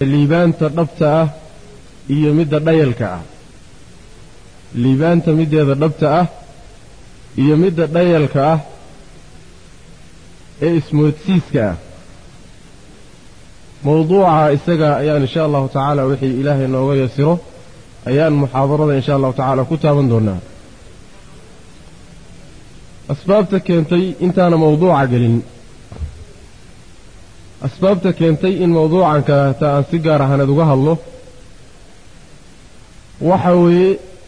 liibaanta dhabta ah iyo midda dhayalka ah liibaanta mideeda dhabta ah iyo midda dhayalka ah ee ismoodsiiska ah mawduuca isaga ayaan insha allahu tacaala wixii ilaahay nooga yasiro ayaan muxaadarada insha allahu tacaala ku taaban doonaa asbaabta keentay intaana mawduuca gelin asbaabta keentay in mawduucan kaleeta aan si gaar ahaaneed uga hadlo waxa weeye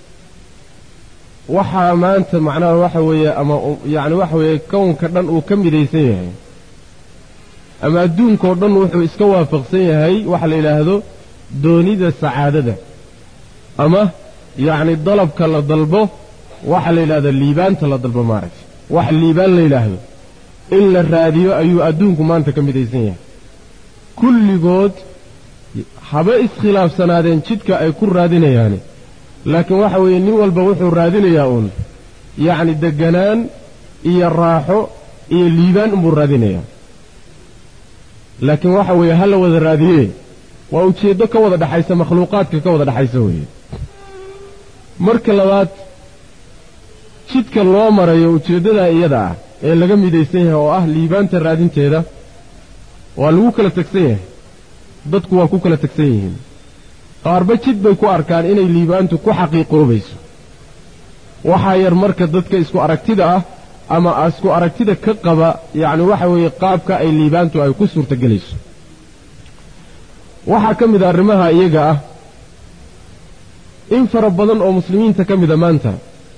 waxaa maanta macnaha waxa weeye ama yacni waxa weeye kownka dhan uu ka midaysan yahay ama adduunkao dhan wuxuu iska waafaqsan yahay waxa la yidhaahdo doonida sacaadada ama yacni dalabka la dalbo waxa la yidhahdo liibaanta la dalbo maaragtay wax liibaan la yidhaahdo in la raadiyo ayuu adduunku maanta ka midaysan yahay kulligood haba iskhilaafsanaadeen jidka ay ku raadinayaane laakiin waxa weeye nin walba wuxuu raadinayaa uun yacni deganaan iyo raaxo iyo liibaan unbuu raadinayaa laakiin waxa weeye ha la wada raadiyee waa ujeeddo ka wada dhaxaysa makhluuqaadka ka wada dhaxaysa weeye marka labaad jidka loo marayo ujeeddadaa iyada ah ee laga midaysan yahay oo ah liibaanta raadinteeda waa lagu kala tegsan yahay dadku waa ku kala tegsan yihiin qaarba jid bay ku arkaan inay liibaantu ku xaqiiqoobayso waxaa yar marka dadka isku aragtida ah ama isku aragtida ka qaba yacni waxa weeye qaabka ay liibaantu ay ku suurtagelayso waxaa ka mid a arrimaha iyaga ah in fara badan oo muslimiinta ka mida maanta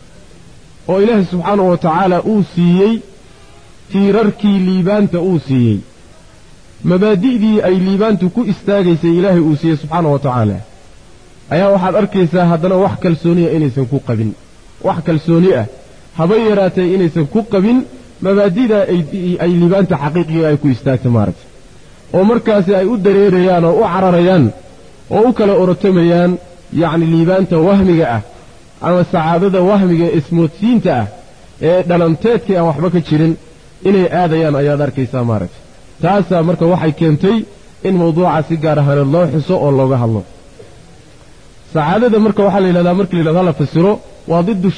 oo ilaahay subxaanahu wa tacaala uu siiyey tiirarkii liibaanta uu siiyey mabaadi'dii ay liibaantu ku istaagaysay ilaahay uu siiyey subxaanahu wa tacaala ayaa waxaad arkaysaa haddana wax kalsooniya inaysan ku qabin wax kalsooni ah haba yaraatay inaysan ku qabin mabaadi'da ay liibaanta xaqiiqiga ay ku istaagta maaragtay oo markaasi ay u dareerayaan oo u cararayaan oo u kala orotamayaan yacni liibaanta wahmiga ah ama sacaadada wahmiga ee ismoodsiinta ah ee dhalanteedkii aan waxba ka jirin inay aadayaan ayaad arkaysaa maaragtay taasaa marka waxay keentay in mawduuca si gaar ahaaneed loo xuso oo looga hadlo sacaadada marka waxaa la yidhahdaa markii la yidhahdo hala fasiro waa diddu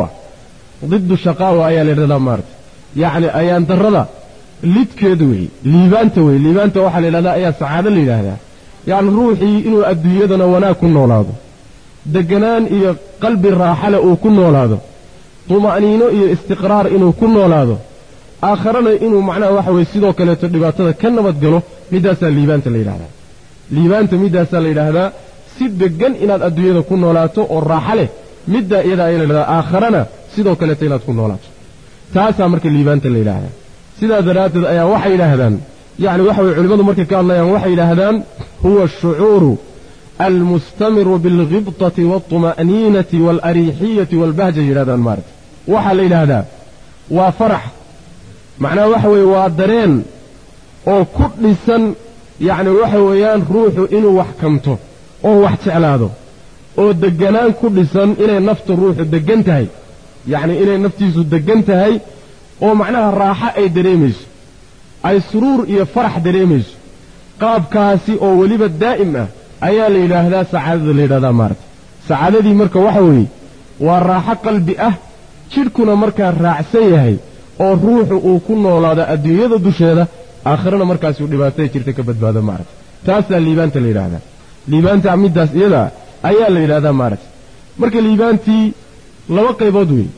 shaqaawa ayaa la yidhahdaa maaragtay yacni ayaan darrada lidkeedu wey liibaanta waxaa la yidhahdaa ayaa sacaado la yidhaahdaa yacni ruuxii inuu adduunyadana wanaag ku noolaado deganaan iyo qalbi raaxale uu ku noolaado tuma'niino iyo istiqraar inuu ku noolaado aakharana inuu macnaha waxa weye sidoo kaleeto dhibaatada ka nabad galo middaasaa liibaanta la yidhahdaa liibaanta middaasaa la yidhaahdaa si deggan inaad adduunyada ku noolaato oo raaxa leh middaa iyadaa ayaa la yidhahdaa aakharana sidoo kaleeto inaad ku noolaato taasaa marka liibaanta la yidhaahdaa sidaa daraaddeed ayaa waxay yidhaahdaan yacni waxa weye culimmadu markay ka hadlayaan waxay yidhaahdaan huwa ashucuuru almustamiru bilghibtati waaltuma'niinati waalariixiyati waalbahja yidhahdaan maaragta waxaa la yidhaahdaa waa farax macnaha waxa weeye waa dareen oo ku dhisan yacni waxa weeyaan ruuxu inuu wax kamto oo wax jeclaado oo deganaan ku dhisan inay naftu ruuxu deggan tahay yacni inay naftiisu deggan tahay oo macnaha raaxo ay dareemayso ay suruur iyo farax dareemayso qaabkaasi oo weliba daa'im ah ayaa la yidhaahdaa sacaadada la yidhahdaa maaragta sacaadadii marka waxa weeye waa raaxo qalbi ah jidhkuna markaa raacsan yahay oo ruuxu uu ku noolaado adduunyada dusheeda aakhirana markaasuu dhibaatada jirta ka badbaado maaragta taasaa liibaanta la yidhaahdaa liibaanta middaas iyadaa ayaa la yidhahdaa maaragta marka liibaantii laba qaybood wey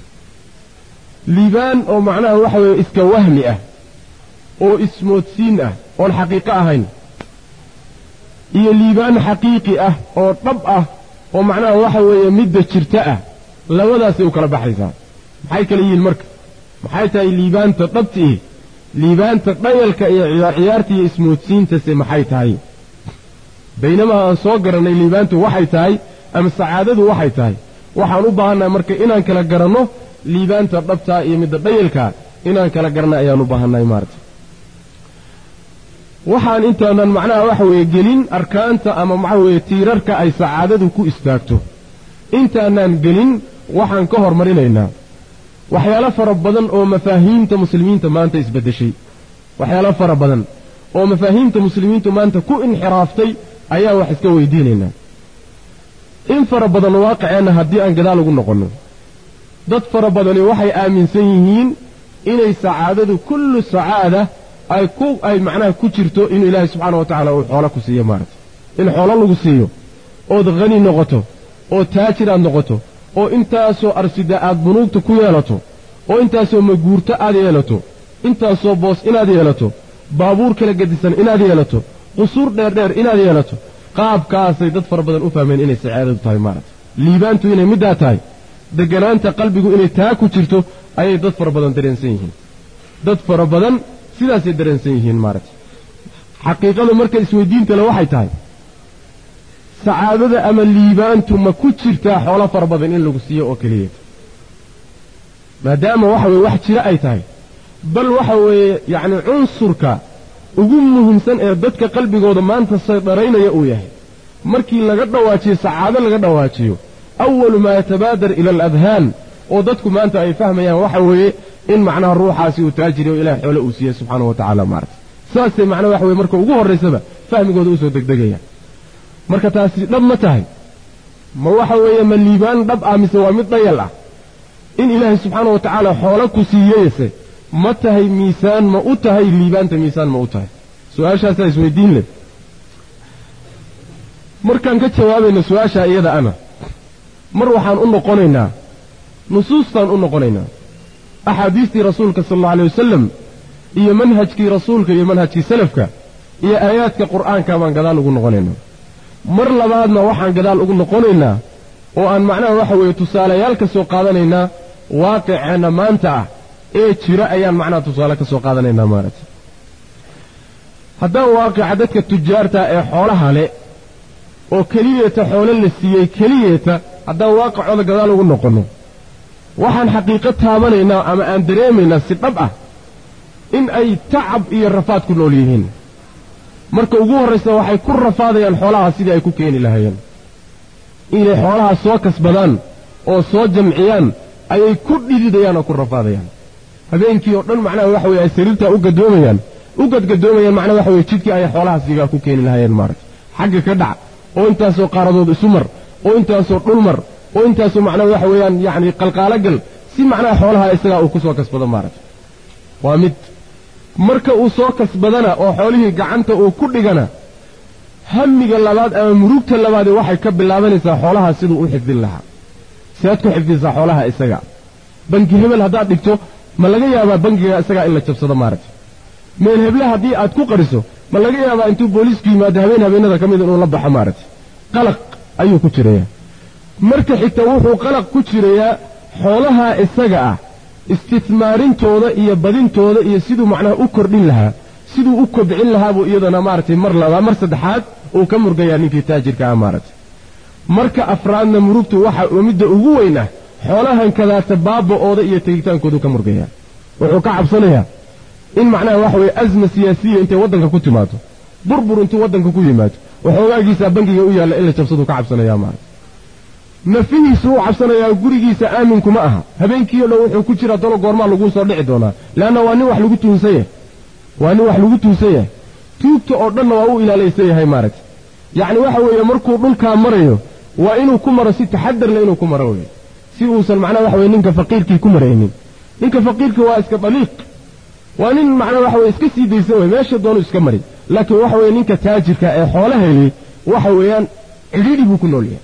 liibaan oo macnaha waxa weeye iska wahmi ah oo ismoodsiin ah oon xaqiiqo ahayn iyo liibaan xaqiiqi ah oo dhab ah oo macnaha waxa weeye midda jirta ah labadaasay u kala baxaysaa maxay kala yihiin marka maxay tahay liibaanta dhabtiih liibaanta dhayalka iyo ciyaarta iyo ismoodsiintase maxay tahay baynamaa aan soo garannay liibaantu waxay tahay ama sacaadadu waxay tahay waxaan u baahannahay marka inaan kala garanno liibaanta dhabtaa iyo midda dhayalkaa inaan kala garanno ayaan u baahannahay maaragta waxaan intaanan macnaha waxa weeye gelin arkaanta ama waxa weeye tiirarka ay sacaadadu ku istaagto intaanaan gelin waxaan ka hormarinaynaa waxyaalo fara badan oo mafaahiimta muslimiinta maanta isbeddeshay waxyaalo fara badan oo mafaahiimta muslimiintu maanta ku inxiraaftay ayaa wax iska weydiinaynaa in fara badan waaqiceenna haddii aan gadaal ugu noqonno dad fara badani waxay aaminsan yihiin inay sacaadadu kullu sacaada ay macnaha ku jirto inuu ilaahay subxaana wa tacaala uu xoolo ku siiyo maaragta in xoolo lagu siiyo ood khani noqoto oo taajir aad noqoto oo intaasoo arsida aad bunuugta ku yeelato oo intaasoo maguurto aad yeelato intaasoo boos inaad yeelato baabuur kala gedisan inaad yeelato qusuur dheerdheer inaad yeelato qaabkaasay dad fara badan u fahmeen inay sacaadadu tahay maaragta liibaantu inay middaa tahay deganaanta qalbigu inay taa ku jirto ayay dad fara badan dareensan yihiin dad fara badan sidaasay dareensan yihiin maaragta xaqiiqadu marka isweydiintale waxay tahay sacaadada ama liibaantu ma ku jirtaa xoolo fara badan in lagu siiyo oo keliyeeta maadaama waxa weye wax jira ay tahay bal waxa weeye yacni cunsurka ugu muhiimsan ee dadka qalbigooda maanta saydaraynaya uu yahay markii laga dhawaajiyo sacaado laga dhawaajiyo awalu maa yatabaadar ila aladhaan oo dadku maanta ay fahmayaan waxa weeye in macnaha ruuxaasi uu taajiriyo ilahay xoolo uu siiyey subxaana wa tacaala maaragta saasay macnaha waxa weye marka ugu horraysaba fahmigooda usoo degdegaya marka taasi dhab ma tahay ma waxa weeye ma liibaan dhab ah mise waa mid dhayal ah in ilaahay subxaana wa tacaala xoolo ku siiyeyse ma tahay miisaan ma u tahay liibaanta miisaan ma u tahay su-aashaasaa isweydiin leh markaan ka jawaabayno su-aashaa iyada ana mar waxaan u noqonaynaa nusuustaan u noqonaynaa axaadiistii rasuulka sala allau alay wasalam iyo manhajkii rasuulka iyo manhajkii salafka iyo aayaadka qur'aanka baan gadaal ugu noqonaynaa mar labaadna waxaan gadaal ugu noqonaynaa oo aan macnaha waxa weeye tusaalayaal ka soo qaadanaynaa waaqiceenna maanta ah ee jira ayaan macnaha tusaale ka soo qaadanaynaa maaragta haddaan waaqica dadka tujaarta ee xoolaha le oo keliyeeta xoolo la siiyey keliyeeta haddaan waaqicooda gadaal ugu noqonno waxaan xaqiiqo taabanaynaa ama aan dareemaynaa si dhab ah in ay tacab iyo rafaad ku nool yihiin marka ugu horraysa waxay ku rafaadayaan xoolaha sidii ay ku keeni lahaayeen inay xoolaha soo kasbadaan oo soo jamciyaan ayay ku dhididayaan oo ku rafaadayaan habeenkii oo dhan macnaha waxa weye ay sariirtaa u gadgadoomayaan macnaha waxa weye jidkii ayay xoolaha sigaa ku keeni lahaayeen maaragta xagga ka dhac oo intaasoo qaaradood isu mar oo intaasoo dhul mar oo intaasoo macnaha waxa weeyaan yacni qalqaalogal si macnaha xoolaha isagaa uu ku soo kasbado maaragta waa mid marka uu soo kasbadana oo xoolihii gacanta uu ku dhigana hamiga labaad ama murugta labaadee waxay ka bilaabanaysaa xoolaha siduu u xifdin lahaa siaad ku xifdisaa xoolaha isaga bangi hebel haddaad dhigto ma laga yaabaa bangiga isagaa in la jabsado maaragta meel heble haddii aad ku qariso ma laga yaabaa intuu booliisku yimaado habeenada ka mida inuu la baxo maaragta qalaq ayuu ku jirayaa marka xigta wuxuu qalaq ku jirayaa xoolaha isaga ah istismaarintooda iyo badintooda iyo siduu macnaha u kordhin lahaa siduu u kobcin lahaa buu iyadana maaragtay mar labaad mar saddexaad uu ka murgayaa ninkii taajirka ah maaragtay marka afraadna murugtu waxa uu midda ugu weyn ah xoolahan kadaata baaba'ooda iyo tegitaankoodu ka murgayaa wuxuu ka cabsanayaa in macnaha waxa weeye asma siyaasiya intay waddanka ku timaado burbur intuu waddanka ku yimaado waxoogaagiisaa bangiga u yaalla in la jabsaduu ka cabsanayaa maaragta nafihiisu uu cabsanayaa gurigiisa aaminkuma aha habeenkii o dhan wuxuu ku jiraa dalo goormaa laguu soo dhici doonaa leanna waa nin wax lagu tuunsan yahay tuugta oo dhanna waa u ilaalaysan yahay maaragta yacni waxa weeye markuu dhulkaa marayo waa inuu ku maro si taxadarle inuu ku maro weye si uusan macnaha waxa weye ninka faqiirkii ku maraynin ninka faqiirka waa iska daliiq waa nin macnaha waxa weye iska sii daysan wey meesha doonu iska mari laakiin waxa weeye ninka taajirka ee xoolo helay waxa weeyaan cidhiidhi buu ku nool yahay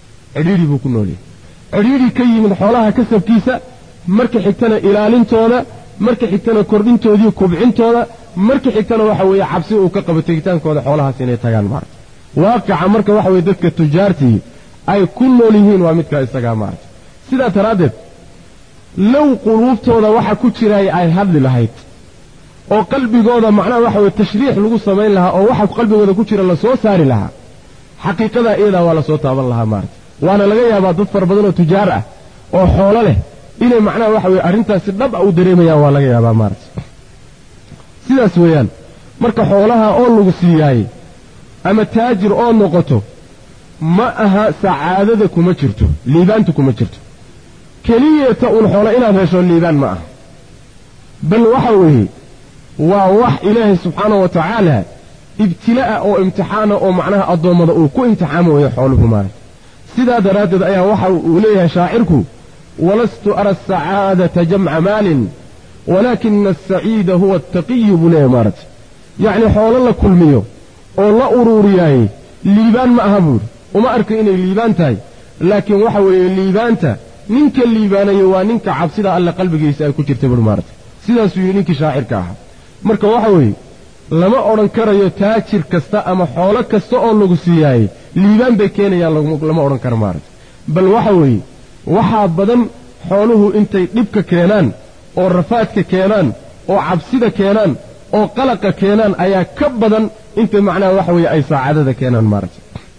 cidhiidhi ka yimid xoolaha kasabkiisa marka xigtana ilaalintooda marka xigtana kordhintoodiiyo kubcintooda marka xigtana waxa weeye cabsi uu ka qabo tegitaankooda xoolahaas inay tagaan maaragta waaqica marka waxa weye dadka tujaartii ay ku nool yihiin waa midkaa isagaa maaragta sidaa daraaddeed low quluubtooda waxa ku jiraay ay hadli lahayd oo qalbigooda macnaha waxa weye tashriix lagu samayn lahaa oo waxa qalbigooda ku jira la soo saari lahaa xaqiiqadaa iyadaa waa la soo taaban lahaa maaragta waana laga yaabaa dad fara badan oo tujaar ah oo xoolo leh inay macnaha waxa weye arrintaasi dhab a u dareemayaan waa laga yaabaa maaragta sidaas weeyaan marka xoolaha oo lagu siiyaayey ama taajir oo noqoto ma aha sacaadada kuma jirto liibaanta kuma jirto keliyeeta uun xoolo inaad hesho liibaan ma aha bal waxa weeye waa wax ilaahay subxaanahu wa tacaala ibtilaa'a oo imtixaana oo macnaha addoommada uu ku imtixaamo weeye xooluhu maaragta sidaa daraaddeed ayaa waxa uu leeyahay shaacirku walastu ara asacaadata jamca maalin walaakina asaciida huwa ataqiyu buu leeyahay maaragta yacni xoolo la kulmiyo oo la uruuriyaaye liibaan ma aha buuri uma arka inay liibaan tahay laakiin waxa weeye liibaanta ninka liibaanayo waa ninka cabsida alle qalbigiisa ay ku jirta buuri maaragta sidaasuu yidhi ninkii shaacirka ahaa marka waxa weeye lama odhan karayo taajir kasta ama xoolo kasta oo lagu siiyaaye liibaan bay keenayaan lama odhan karo maaragta bal waxa weeye waxaa badan xooluhu intay dhibka keenaan oo rafaadka keenaan oo cabsida keenaan oo qalaqa keenaan ayaa ka badan inta macnaha waxa weeye ay saacadada keenaan maaragta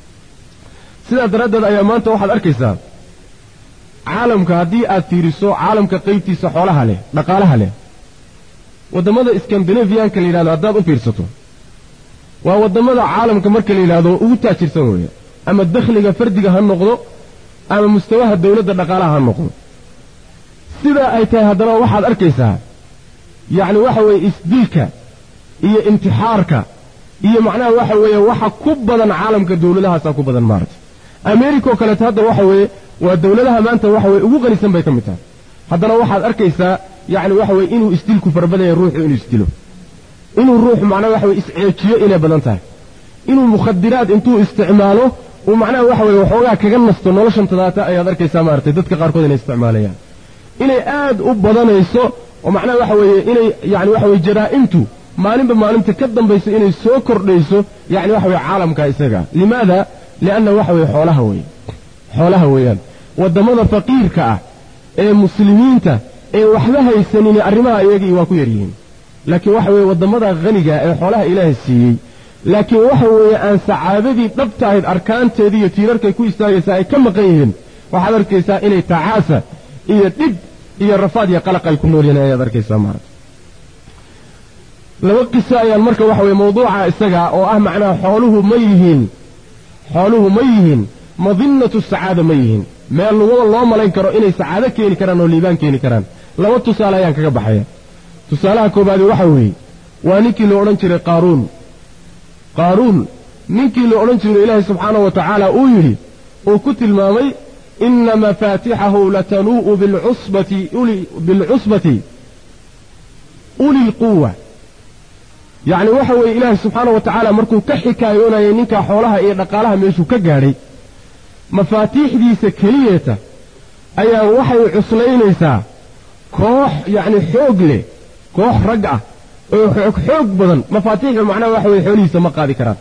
sidaa daraaddeed ayaa maanta waxaad arkaysaa caalamka haddii aad fiiriso caalamka qaybtiisa xoolaha leh dhaqaalaha leh waddamada iskandinafiyaanka la yidhahdo haddaad u fiirsato waa waddamada caalamka marka la yidhaahdo ugu taajirsan weeye ama dakhliga fardiga ha noqdo ama mustawaha dawladda dhaqaalaha ha noqdo sidaa ay tahay haddana waxaad arkaysaa yacni waxa weeye isdilka iyo intixaarka iyo macnaha waxa weeye waxa ku badan caalamka dawladahaasaa ku badan maaragta ameerika oo kaleeto hadda waxa weeye waa dawladaha maanta waxa weye ugu qanisan bay ka mid tahay haddana waxaad arkaysaa yacni waxa weye inuu isdilku farabadaya ruuxu inuu isdilo inuu ruuxu macnaha waxa weye isceejiyo inay badan tahay inuu mukhadiraad intuu isticmaalo uu macnaha waxa weye waxoogaa kaga nasto noloshan tadaata ayaad arkaysaa maaragtay dadka qaarkood inay isticmaalayaan inay aad u badanayso oo macnaha waxa weeye inay yacni waxa weye jaraa'imtu maalinba maalinta ka dambayso inay soo kordhayso yacni waxa weye caalamka isaga limaada lianna waxa weye xoolaha weeyaan waddamada faqiirka ah ee muslimiinta ee waxba haysanin arrimaha iyagii waa ku yaryihiin laakiin waxa weeye waddamada haniga ee xoolaha ilaahay siiyey laakiin waxa weeye aan sacaadadii dhabta ahayd arkaanteedii iyo tiirarkay ku istaagaysaa ay ka maqan yihiin waxaad arkaysaa inay tacaasa iyo dhib iyo rafaad iyo qalaq ay ku nool yihiin ayaad arkaysaa maaragta laba qiso ayaan marka waxa weye mawduuca isaga oo ah macnaha xooluhu ma yihiin madinnatu sacaada ma yihiin meel loo malayn karo inay sacaado keeni karaan oo liibaan keeni karaan laba tusaale ayaan kaga baxaya tusaalaha koobaadi waxa weeye waa ninkii la odhan jiray qaaruun ninkii la odhan jiray ilaahay subxaanahu wa tacaala uu yidhi uu ku tilmaamay inna mafaatixahu latanuu'u bilcusbati uli lquwa yacni waxa weeye ilaahay subxaanahu wa tacaala markuu ka xikaayoonayay ninkaa xoolaha iyo dhaqaalaha meeshuu ka gaadhay mafaatiixdiisa keliyeeta ayaa waxay cuslaynaysaa koox yacni xoog leh koox rag ah oo xoog badan mafaatiixda macnaha waxa weye xoolihiisa ma qaadi karaan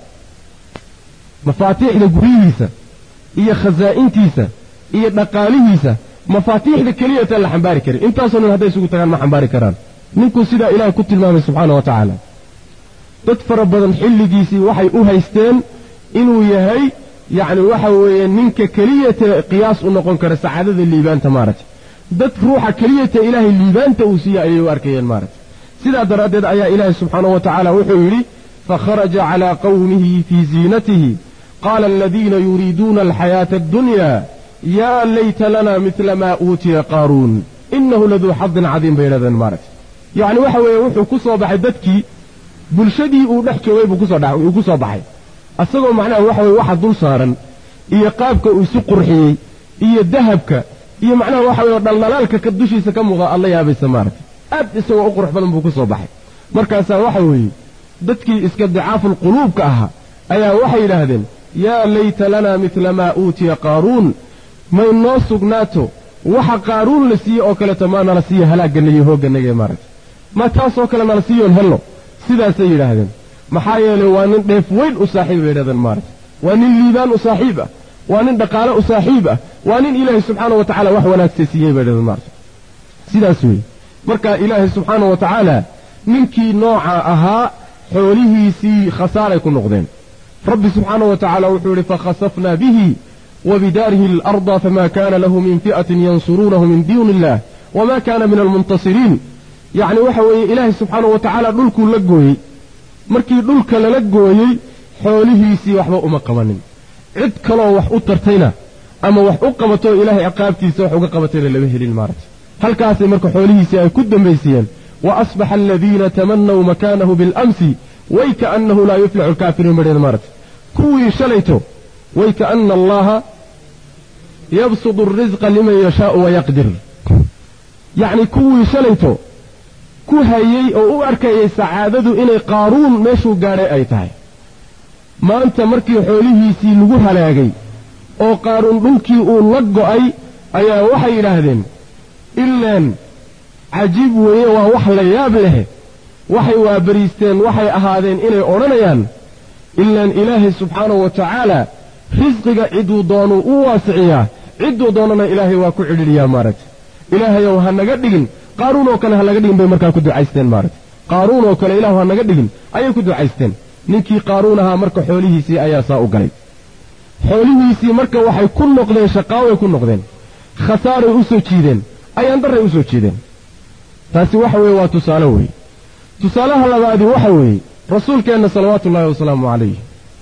mafaatiixda guryihiisa iyo khasaa'intiisa iyo dhaqaalihiisa mafaatiixda keliyeeta la xambaari karin intaasoo dhan hadday isugu tagaan ma xambaari karaan ninkuu sidaa ilaahay ku tilmaamay subxaana wa tacaala dad fara badan xilligiisii waxay u haysteen inuu yahay yacni waxa weeye ninka keliyata qiyaas u noqon kara sacaadada liibaanta maaragtay dad ruuxa keliyata ilaahay liibaanta uu siiya ayay u arkayeen maaragtay sidaa daraaddeed ayaa ilaahay subxaanahu wa tacaala wuxuu yidhi fakharaja calaa qawmihi fii ziinatihi qaala aladiina yuriiduuna alxayaata addunya yaa layta lana midla maa uutiya qaaruun innahu laduu xadin cadiim bay yidhahdeen maaragtay yacni waxa weeye wuxuu ku soo baxay dadkii bulshadii uu dhex joogay buu ku soo baxay asagoo macnaha waxa weye waxa dul saaran iyo qaabka uu isu qurxiyey iyo dahabka iyo macnaha waxa weye dhaldhalaalka ka dushiisa ka muuqda alla yaabaysa maaragtay aad isagoo u qurux badan buu ku soo baxay markaasaa waxa weeye dadkii iska dicaaful quluubka ahaa ayaa waxay yidhaahdeen yaa layta lanaa midla maa uutiya qaaruun may noo sugnaato waxa qaaruun la siiye oo kaleeto maa nala siiya halaagganna iyo hooggannaga maaragtay ma taasoo kale nala siiyoon helno sidaasay yidhaahdeen maxaa yeelay waa nin dheef weyn u saaxiib bay yidhahdeen maaragta waa nin liibaan u saaxiib ah waa nin dhaqaale u saaxiib ah waa nin ilaahay subxaana wa tacaala wax wanaagsa siiyey bay yidhahdeen maaragta sidaas weeye marka ilaahay subxaana wa tacaala ninkii nooca ahaa xoolihiisii khasaaray ku noqdeen rabbi subxaana wa tacaala wuxuu yidhi fakhasafnaa bihi wabidaarihi alarda famaa kaana lahu min fi'atin yansuruunahu min duuni illah wamaa kaana min almuntasiriin yacni waxa weeye ilaahay subxaana wa tacaala dhulkuu la gooyey markii dhulka lala gooyey xoolihiisii waxba uma qabanin cid kaloo wax u tartayna ama wax u qabatoo ilaahay ciqaabtiisa wax uga qabatayna lama helin maaragta halkaasay marka xoolihiisii ay ku dambaysiyeen wa asbaxa aladiina tamannaw makaanahu biاlamsi ويكأنه لا يفلح الكافرون مريض مارت كوي شليتو ويكأن الله يبسط الرزق لمن يشاء ويقدر يعني كوي شليتو كوهيي أو أركي سعادة إني قارون ميشو قاري أي تاي ما أنت مركي حوليه سيلوها لاغي أو قارون بلكي أو لقو أي وحي لهذين إلا عجيب ويوا وحل ياب له وحي وابريستين وحي أهادين إلي أورانيان إلا إلهي سبحانه وتعالى رزقك عدو دونو واسعيا عدو دوننا إلهي واكو عدليا مارت إلهي وهانا قدقين قارون وكان هلا قدقين بمركا كدو عيستين مارت قارون وكان إله وهانا قدقين أي كدو عيستين ننكي قارونها مركا حوليه سي أياسا أقلي حوليه سي مركا وحي كل نقدين شقاوي كل نقدين خسارة أسو تشيدين أي أندر أسو تشيدين تاسي وحوي وتسالوي تسالها لبعدي وحوي رسول كان صلوات الله وسلامه عليه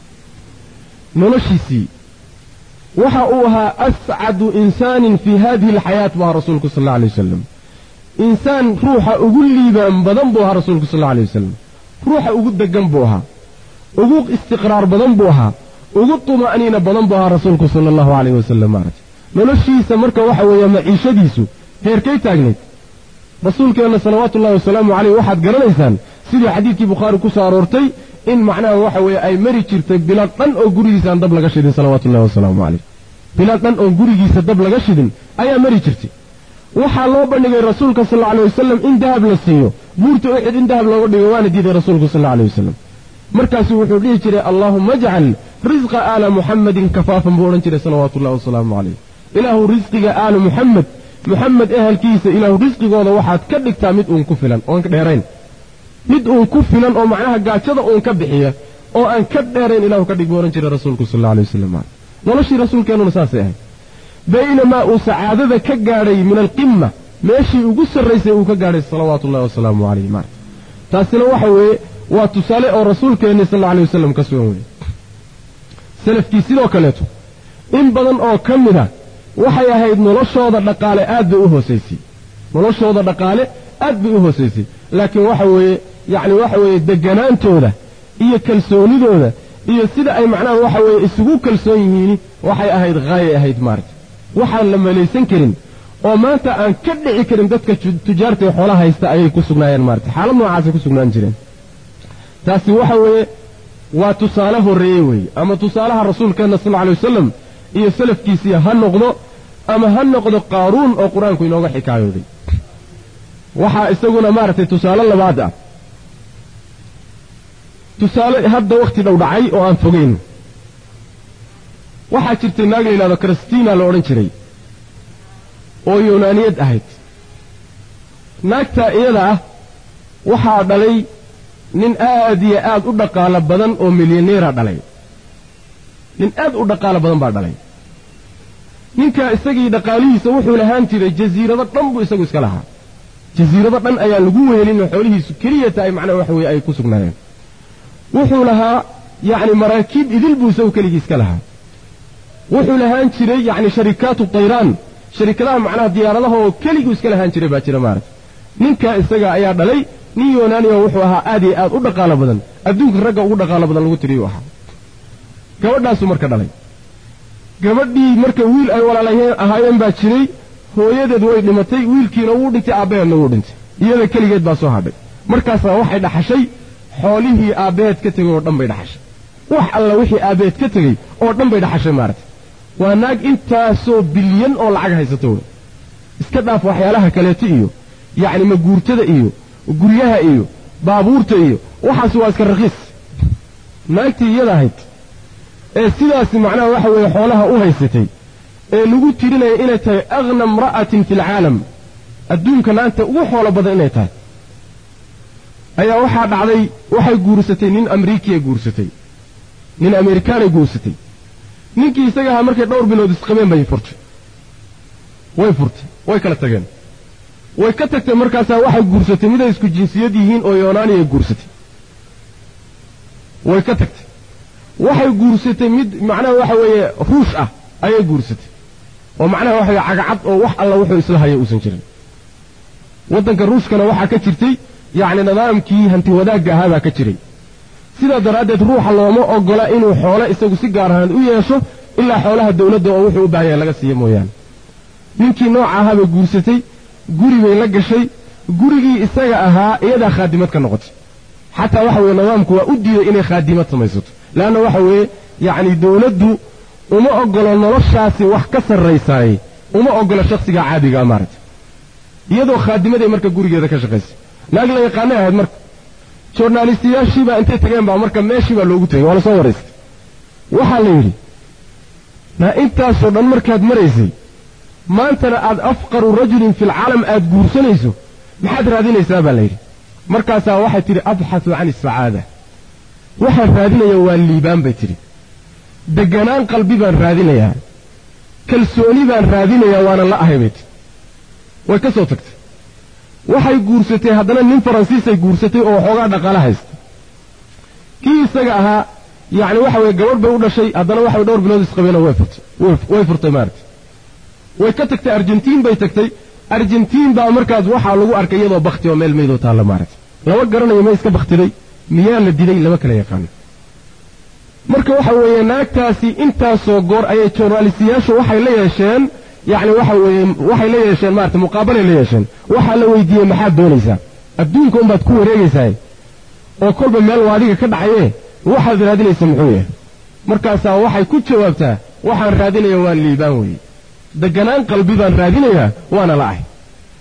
نلشيسي وحقوها أسعد إنسان في هذه الحياة مع رسولك صلى الله عليه وسلم إنسان روح أقول لي بذنبها رسولك صلى الله عليه وسلم روح أقول جنبها أقول استقرار بذنبها أقول طمأنينة بذنبها رسولك صلى الله عليه وسلم نلشيسي مركا وحوي معيشة ديسو هيركي تاجنت رسولك أن صلوات الله وسلامه عليه واحد قرنيسان سيدي حديث بخاري كسارورتي إن معناه وحوي أي مري جرتي بلاد أن أو غريسان دب لغا شيدين صلوات الله وسلامه عليه بلاد أن أو غريسان دب لغا شيدين أي مري جرتي waxa loo bandhigay rasuulka sallallahu alayhi wasallam in dahab la siiyo buurta Uhud in dahab looga dhigo waana diiday rasuulka sallallahu alayhi wasallam markaas wuxuu dhihi jiray Allahumma ij'al rizqa ala Muhammadin kafaafan buu oran jiray sallallahu alayhi wasallam ilaahu rizqiga ala Muhammad ehelkiisa ilaahu rizqigooda waxaad ka dhigtaa mid uun ku filan oo aan ka dheerayn mid uun ku filan oo macnaha gaajada uun ka bixiya oo aan ka dheerayn ilaahu ka dhig buu oran jiray rasuulka sallallahu alayhi wasallam noloshii rasuulkeenu saasay ahayd بينما أسعادة كجاري من القمة ماشي وقصر رئيسي وكجاري صلوات الله وسلامه عليه معه تاسنا وحوي وتسالي الرسول كان صلى الله عليه وسلم كسووني سلف كيسين وكالته إن بدن أو كمنا وحيا هيد نلشوض الدقالة أدبئه سيسي نلشوض الدقالة أدبئه سيسي لكن وحوي يعني وحوي دقنان تودا إيا كالسوني دودا إيا سيدا أي معناه وحوي إسقو كالسوني وحيا هيد غاية هيد مارت waxaan la malaysan karin oo maanta aan ka dhici karin dadka tujaarta ee xoolaha haysta ayay ku sugnaayeen maarta xaalad noocaas ku sugnaan jireen taasi waxa weeye waa tusaale horeeyay weey ama tusaalaha rasuulkeena sallallahu alayhi wasallam iyo salafkiisa ha noqdo ama ha noqdo qaaruun oo quraanku inooga xikaayooday waxa isaguna maartay tusaale labaad ah tusaale hadda waqti dhow dhacay oo aan fogeyn waxaa jirtay naag la yiraahdo Kristina la oran jiray oo Yunaaniyad ahayd naagta iyada ah waxa dhalay nin aad iyo aad u dhaqaale badan oo milyaneer dhalay nin aad u dhaqaale badan baa dhalay ninka isagii dhaqaalihiisa wuxuu lahaan jiray jasiirado dhan buu isagu iska lahaa jasiirado dhan ayaa lagu weelin xoolihiisu kaliya tahay macna wax weey ay ku sugnaayeen wuxuu lahaa yaani maraakiib idil buu isagu kaligiis ka lahaa wuxuu lahaan jiray yaani sharikaatu tayraan shirkadaha macnaha diyaaradaha oo kaligu iska lahaan jiray baa jira maarta ninka isaga ayaa dhalay nin Yunaaniya wuxuu ahaa aad iyo aad u dhaqaale badan adduunka ragga ugu dhaqaale badan lagu tiriyo waxa gabadhaas marka dhalay gabadhii marka wiil ay walaalayeen ahaayeen baa jiray hooyadeed way dhimatay wiilkiina wuu dhintay aabaheedna wuu dhintay iyada kaligeed baa soo hadhay markaas waxay dhaxashay xoolihii aabaheed ka tagay oo dhan bay dhaxashay wax alla wixii aabaheed ka tagay oo dhan bay dhaxashay maarta waa naag intaasoo bilyan oo lacag haysato iska dhaaf waxyaalaha kaleeto iyo yaani ma guurtada iyo guryaha iyo baabuurta iyo waxaas waa iska raqiis naagtii iyada ahayd ee sidaas macnaha waxa weeye xoolaha u haysatay ee lagu tirinay inay tahay aghna imra'atin fil aalam adduunka naanta ugu xoolo badan inay tahay ayaa waxa dhacday waxay guursatay nin Ameerikiya guursatay nin Ameerikaan ay guursatay ninkii isaga markay dhowr bilood isqabeen bay furtay way kala tageen way ka tagtay markaas waxay guursatay mid ay isku jinsiyad yihiin oo Yunaaniya guursatay way ka tagtay waxay guursatay mid macnaha waxa weeye ruush ah ayay guursatay oo macnaha waxa cagacad oo wax alla wuxuu isla hayay uusan jirin wadanka ruushkana waxa ka jirtay yaani nidaamkii hanti wadaagga ahaa ka jiray sidaa daraaddeed ruuxa looma ogola inuu xoolo isagu si gaar ahaan u yeesho ilaa xoolaha dawladda oo wuxuu u baahan yahay laga siiyo mooyaane ninkii nooca ahaa bay guursatay guri bay la gashay gurigii isaga ahaa iyadaa khaadimad ka noqotay xataa waxa weeye nidaamku waa u diiday inay khaadimad samaysato leanna waxa weeye yacni dawladdu uma ogolo noloshaasi wax ka sarraysaayey uma ogolo shakhsigaa caadigaa maaragtay iyadoo khaadimaday marka gurigeeda ka shaqaysay naag la yaqaanay ahayd marka joornaalistiyaashiibaa intay tageen baa marka meeshii baa loogu tegey waa la soo waraystay waxaa la yidhi naa intaasoo dhan markaad maraysay maantana aad afqaru rajulin filcaalam aad guursanayso maxaad raadinaysaa baa la yidhi markaasaa waxay tidhi abxasu can isacaada waxaan raadinaya waa liibaan bay tidhi deganaan qalbi baan raadinayaa kalsooni baan raadinayaa waana la ahay bay tidhi way ka soo tagtay waxay guursatay haddana nin faransiisay guursatay oo waxoogaa dhaqaale haysta kii isaga ahaa yacni waxa weeye gabadh bay u dhashay haddana waxay dhowr bilood isqabeenoo way furtay maaragtay way ka tagtay argentiin bay tagtay argentiin baa markaas waxaa lagu arkay iyadoo bakti oo meel meydoo taalla maaragtay lama garanayo ma iska baktiday miyaa la diday lama kala yaqaano marka waxa weeye naagtaasi intaasoo goor ayay joornaalistiyaashu waxay la yeesheen yacni waxa weeye waxay la yeesheen maarata muqaabalay la yeesheen waxaa la weydiiyey maxaad doonaysaa adduunka unbaad ku wareegaysaay oo kolba meel waadiga ka dhacaye waxaad raadinaysa muxuu yahay markaasaa waxay ku jawaabtaa waxaan raadinaya waa liibaan weeye deganaan qalbi baan raadinayaa waana la ahay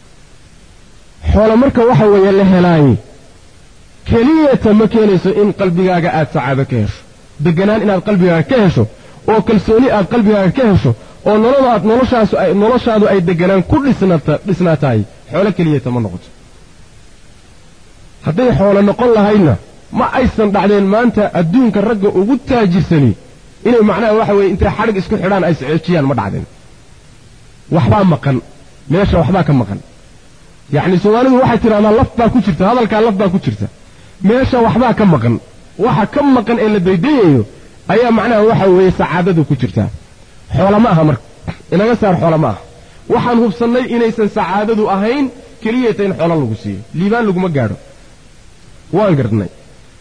xoolo marka waxa weeye la helaaye keliyata ma keenayso in qalbigaaga aad sacaado ka hesho deganaan inaad qalbigaaga ka hesho oo kalsooni aad qalbigaaga ka hesho oo noloshaadu ay deganaan ku dhisnaatahay xoolo keliyata ma noqoto hadday xoolo noqon lahaydna ma aysan dhacdeen maanta adduunka ragga ugu taajirsani inay macnaha waxa weeye intay xadhig isku xidhaan ay isceejiyaan ma dhacdeen waxbaa maqan meesha waxbaa ka maqan yacni soomaalidu waxay tidhahdaa laf baa ku jirta hadalkaa laf baa ku jirta meesha waxbaa ka maqan waxa ka maqan ee la daydayayo ayaa macnaha waxa weeye sacaadadu ku jirtaa xoola ma aha marka inaga saar xoola ma aha waxaan hubsannay inaysan sacaadadu ahayn keliyata in xoola lagu siiyo liibaan laguma gaadho waan garnay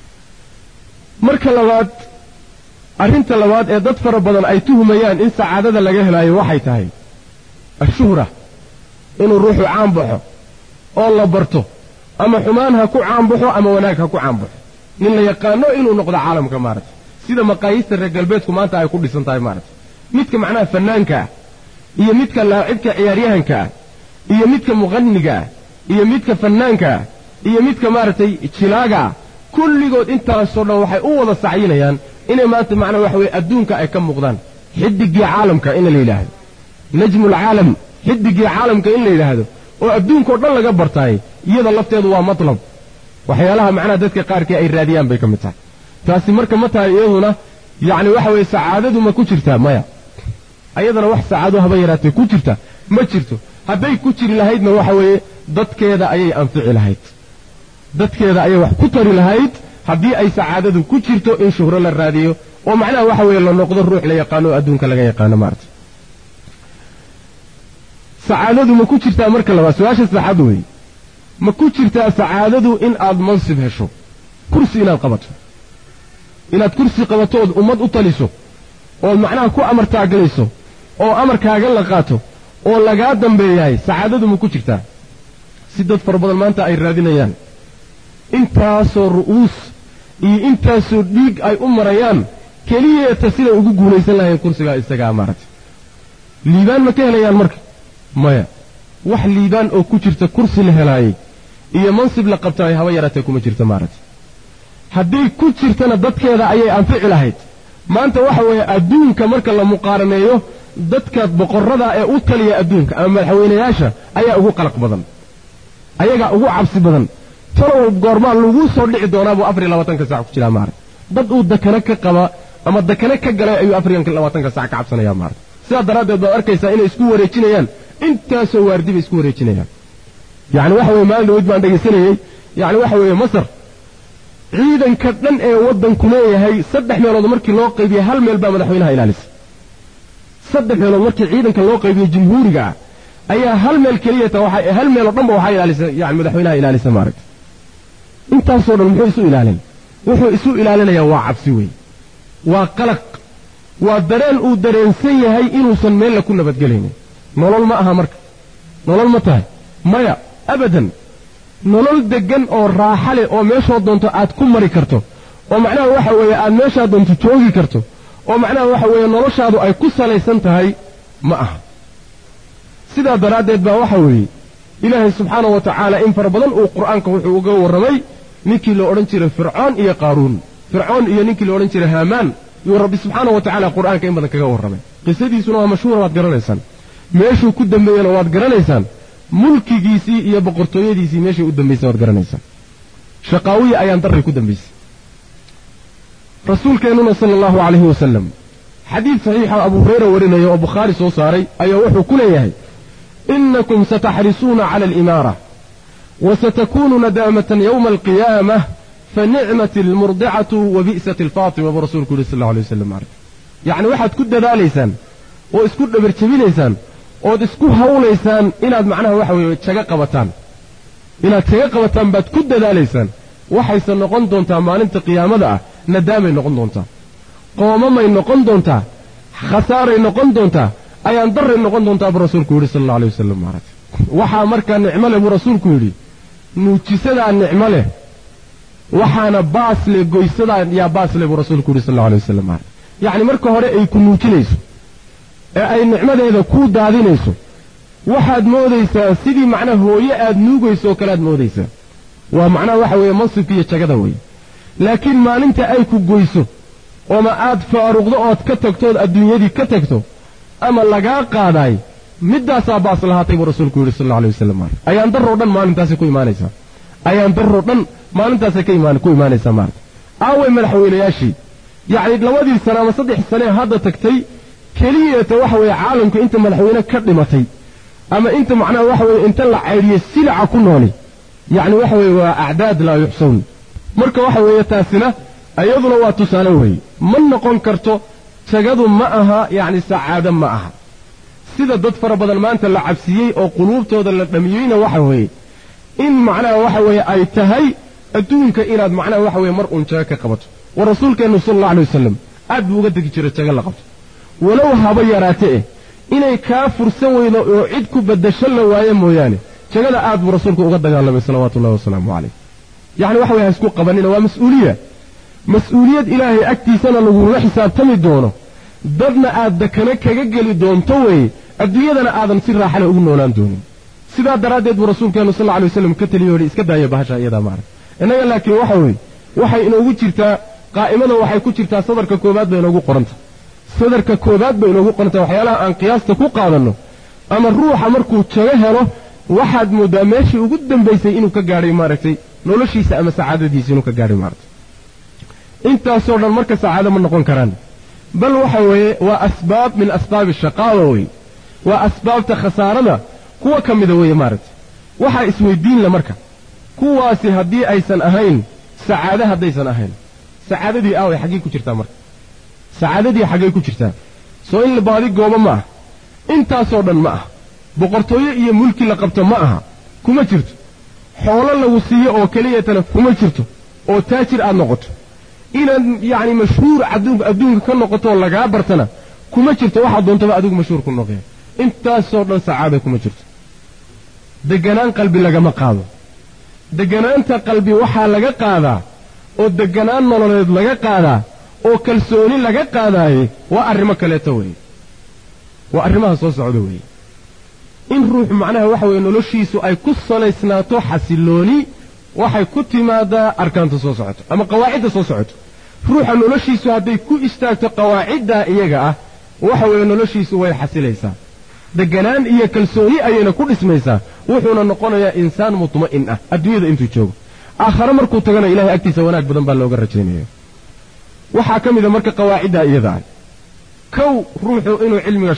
marka labaad arrinta labaad ee dad fara badan ay tuhumayaan in sacaadada laga helaayo waxay tahay ashuhra inuu ruuxu caan baxo oo la barto ama xumaan ha ku caan baxo ama wanaag ha ku caan baxo nin la yaqaano inuu noqdo caalamka maaragtay sida maqaayiista reer galbeedku maanta ay ku dhisan tahay maaragtay midka macnaha fannaanka ah iyo midka laacibka ciyaaryahanka ah iyo midka muqanniga ah iyo midka fannaanka ah iyo midka maaragtay jilaaga ah kulligood intaasoo dhan waxay u wada sacyinayaan inay maanta macnaha waxa weeye adduunka ay ka muuqdaan xidigii caalamka in la yidhaahdo najmulcaalam xidigii caalamka in la yidhaahdo oo adduunkao dhan laga bartaay iyada lafteedu waa matlab waxyaalaha macnaha dadka qaarkii ay raadiyaan bay ka mid tahay taasi marka ma tahay iyaduna yacni waxa weeye sacaadadu ma ku jirtaa maya ayadana wax sacaado haba yaraatee ku jirta ma jirto hadday ku jiri lahaydna waxa weeye dadkeeda ayay anfici lahayd dadkeeda ayay wax ku tari lahayd haddii ay sacaadadu ku jirto in shuhro la raadiyo oo macnaha waxa weeye la noqdo ruux la yaqaano oo adduunka laga yaqaano maarta sacaadadu ma ku jirtaa marka labaad su-aasha saddexaad weeye ma ku jirtaa sacaadadu in aad mansib hesho kursi inaad qabato inaad kursi qabato ood ummad u taliso ood macnaha ku amartaagalayso oo amarkaaga la qaato oo lagaa dambeeyahay sacaadadu ma ku jirtaa si dad fara badan maanta ay raadinayaan intaasoo ru'uus iyo intaasoo dhiig ay u marayaan keliyata siday ugu guulaysan lahayn kursigaa isagaa maaragtay liibaan ma ka helayaan marka maya wax liibaan oo ku jirta kursi la helaayey iyo mansib la qabtaay haba yaraatee kuma jirta maaragtay hadday ku jirtana dadkeeda ayay anfici lahayd maanta waxa weeye adduunka marka la muqaaraneeyo dadka boqorrada ee u taliya adduunka ama madaxweynayaasha ayaa ugu qalaq badan ayagaa ugu cabsi badan talow goormaa lagu soo dhici doonaa buu 24 saac ku jiraa maaragtay dad uu dakana ka qaba ama dakana ka galay ayuu 24 saac ka cabsanayaa maaragtay sidaa daraaddeed baad arkaysaa inay isku wareejinayaan intaasoo waardi bay isku wareejinayaan yacni waxa weye maalin dhaweyd baan dhegaysanayey yacni waxa weeye masar ciidanka dhan ee waddanku leeyahay 3 meelood markii loo qaybiyey hal meel baa madaxweynaha ilaalisa 3 meelood markii ciidanka loo qaybiyey jumhuuriga ah ayaa hal meel keliyata waxay hal meel oo dhanba waxaa ilaalisa yani madaxweynaha ilaalisa maaragtay intaasoo dhan muxuu isu ilaalin wuxuu isu ilaalinayaa waa cabsi weeye waa qalaq waa dareen uu dareensan yahay inuusan meella ku nabadgelaynin nolol ma aha marka nolol ma tahay maya abadan nolol deggan oo raaxa leh oo meeshoo doonto aad ku mari karto oo macnaha waxa weeye aad meeshaa doonto joogi karto oo macnaha waxa weeye noloshaadu ay ku salaysan tahay ma aha sidaa daraaddeed baa waxa weeye ilaahay subxaanahu wa tacaala in fara badan uu qur'aanka wuxuu uga warramay ninkii la odhan jiray fircoon iyo qaaruun fircoon iyo ninkii la odhan jiray haamaan yuu rabbi subxaanahu wa tacaala qur'aanka in badan kaga warramay qisadiisuna waa mashhuura waad garanaysaan meeshuu ku dambeeyena waad garanaysaan mulkigiisii iyo boqortooyadiisii meeshay u dambaysay waad garanaysaan shaqaawiya ayaan darray ku dambaysay rasuulkeennuna sala allahu calayhi wasalam xadiid saxiixa abu hurayra warinaya oo bukhaari soo saaray ayaa wuxuu ku leeyahay inakum sataxrisuuna cala alimaara wasatakuunu nadaamatan yowma alqiyaamah fanicmat almurdicatu wabi'sat alfaatima buu rasuulku yidhi sal allau alay wasalam yacni waxaad ku dadaalaysaan oo isku dhabarjebinaysaan ood isku hawlaysaan inaad macnaha waxa weeye jaga qabataan inaad jaga qabataan baad ku dadaalaysaan waxayse noqon doontaa maalinta qiyaamada ah nadaamay noqon doontaa qoomamay noqon doontaa khasaaray noqon doontaa ayaan darray noqon doontaa buu rasuulku yidhi sala allau alay wasalam maaragtay waxaa markaa nicmo leh buu rasuulku yidhi nuujisadaa nicmo leh waxaana baas leh goysadaa yaa baas leh buu rasuulku yidhi sal allau alay wasalam maaragtay yacni marka hore ay ku nuujinayso ee ay nicmadeeda kuu daadinayso waxaad moodaysaa sidii macnaha hooye aad nuugayso oo kale aad moodaysaa waa macnaha waxa weeye mansibka iyo jagada weeye laakiin maalinta ay ku goyso ooma aad faaruqdo ood ka tagtood adduunyadii ka tagto ama lagaa qaadaay middaasaa baas lahaatay buu rasuulku yidhi sal alla alay wasalam ayaan darroo dhan maalintaasay ku imaanaysaa ayaan darroo dhan maalintaasay ku imaanaysaa maarata aaway madaxweynayaashii yacni 2 sano ama 3 sane hadda tagtay keliyata waxa weeye caalamku inta madaxweyne ka dhimatay ama inta macnaha waxa weeye inta la caydhiyey silaca ku nooli yacni waxa weeye waa acdaad laa yuxsawn marka waxa weeye taasina ayaduna waa tusaale weeye ma noqon karto jagadu ma aha yacni sacaado ma aha sida dad fara badan maanta la cabsiyey oo quluubtooda la dhamiyeyna waxa weeye in macnaha waxa weeye ay tahay adduunka inaad macnaha waxa weeye mar uun jago ka qabato wa rasuulkeennu sala allahu alay wasalam aad buu uga degi jiray jago la qabto walow haba yaraate inay kaa fursan weydo oo cid ku beddasho la waaye mooyaane jagada aad buu rasuulku uga dagaalamay salawaatullahi wasalaamu calayh yacni waxa weye ha isku qabanina waa mas-uuliyad ilaahay agtiisana lagula xisaabtami doono dadna aad dakana kaga geli doonto weeye adduunyadana aadan si raaxale ugu noolaan doonin sidaa daraaddeed buu rasuulkeennu sal alla alay wasalam ka taliyo yidhi iska daaya bahasha iyadaa maarag innaga laakiin waxa weeye waxay inoogu jirtaa qaa'imada waxay ku jirtaa sadarka koowaad bay inoogu qoranta sadarka koowaad bay inoogu qoranta waxyaalaha aan qiyaasta ku qaadanno ama ruuxa markuu jago helo waxaad mooddaa meeshii ugu dambaysay inuu ka gaadhay maaragtay noloshiisa ama sacaadadiisa inuu ka gaadhay maaragtay intaasoo dhan marka sacaado ma noqon karaan bal waxa weeye waa asbaab min asbaabi shaqaawa weye waa asbaabta khasaarada kuwa ka mida weeye maaragtay waxaa isweydiinla marka kuwaasi haddii aysan ahayn sacaado haddaysan ahayn sacaadadii aaway xaggay ku jirtaa marka sacaadadii xaggay ku jirtaa soo in la baadi goobo ma aha intaasoo dhan ma aha boqortooyo iyo mulki la qabto ma aha kuma jirto xoolo lagu siiyo oo keliyatana kuma jirto oo taajir aad noqoto inaad yacni mashhuur adduunka ka noqotooo lagaa bartana kuma jirto waxaad doontaba adigu mashhuur ku noqeen intaasoo dhan sacaada kuma jirto deganaan qalbi lagama qaado deganaanta qalbi waxaa laga qaadaa oo deganaan nololeed laga qaadaa oo kalsooni laga qaadaaye waa arrimo kaleeto weeye waa arrimaha soo socda weeye in ruuxu macnaha waxa weeye noloshiisu ay ku salaysnaato xasilooni waxay ku timaadaa arkaanta soo socoto ama qawaacidda soo socoto ruuxa noloshiisu hadday ku istaagto qawaaciddaa iyaga ah waxa weeye noloshiisu way xasilaysaa deganaan iyo kalsooni ayayna ku dhismaysaa wuxuuna noqonayaa insaan mutma'in ah adduunyada intuu joogo aakhare markuu tagana ilahay agtiisa wanaag badan baa looga rajaynaya waxaa ka mida marka qawaaciddaa iyada ah kow ruuxu inuu cilmiga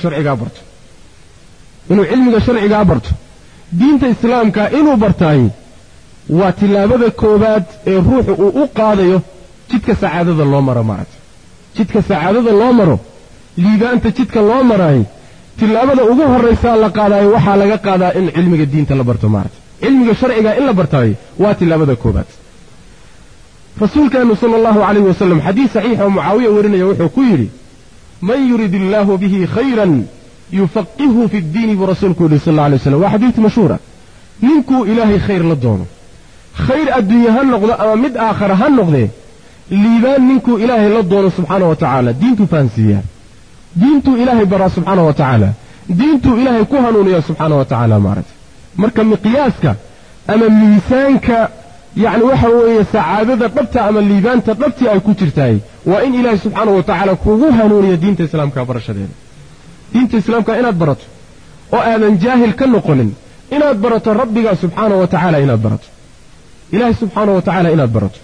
sharcigaa barto diinta islaamka inuu bartaay waa tilaabada koowaad ee ruuxu uu u qaadayo jidka sacaadada loo maro maaragta jidka sacaadada loo maro liibaanta jidka loo maraay tilaabada ugu horraysaa la qaadaayo waxaa laga qaadaa in cilmiga diinta la barto maaragta cilmiga sharciga in la bartaayo waa tilaabada koowaad rasuulkeenu sallallahu alayhi wasallam xadiis saxiix oo mucaawiya warinaya wuxuu ku yidhi man yurid illaahu bihi khayran yufaqihu fi ddiini buu rasuulku yidhi sal alla alay waslam waa xadiis mashhuura ninkuu ilaahay khayr la doono khayr adduunye ha noqdo ama mid aakhara ha noqdee liibaan ninkuu ilaahay la doono subxaana wa tacaala diintuu fahansiiyaa diintuu ilaahay baraa subxaana wa tacaala diintuu ilaahay ku hanuuniyaa subxaana wa tacaala maaragtay marka miqyaaska ama miisaanka yacni waxa weeye sacaadada dhabta ama liibaanta dhabtii ay ku jirtahay waa in ilaahay subxaana wa tacaala kugu hanuuniyo diinta islaamka barashadeeda diinta islaamka inaad barato oo aadan jaahil ka noqonin inaad barato rabbiga subxaana wa tacaala inaad barato ilaahay subxaana wa tacaala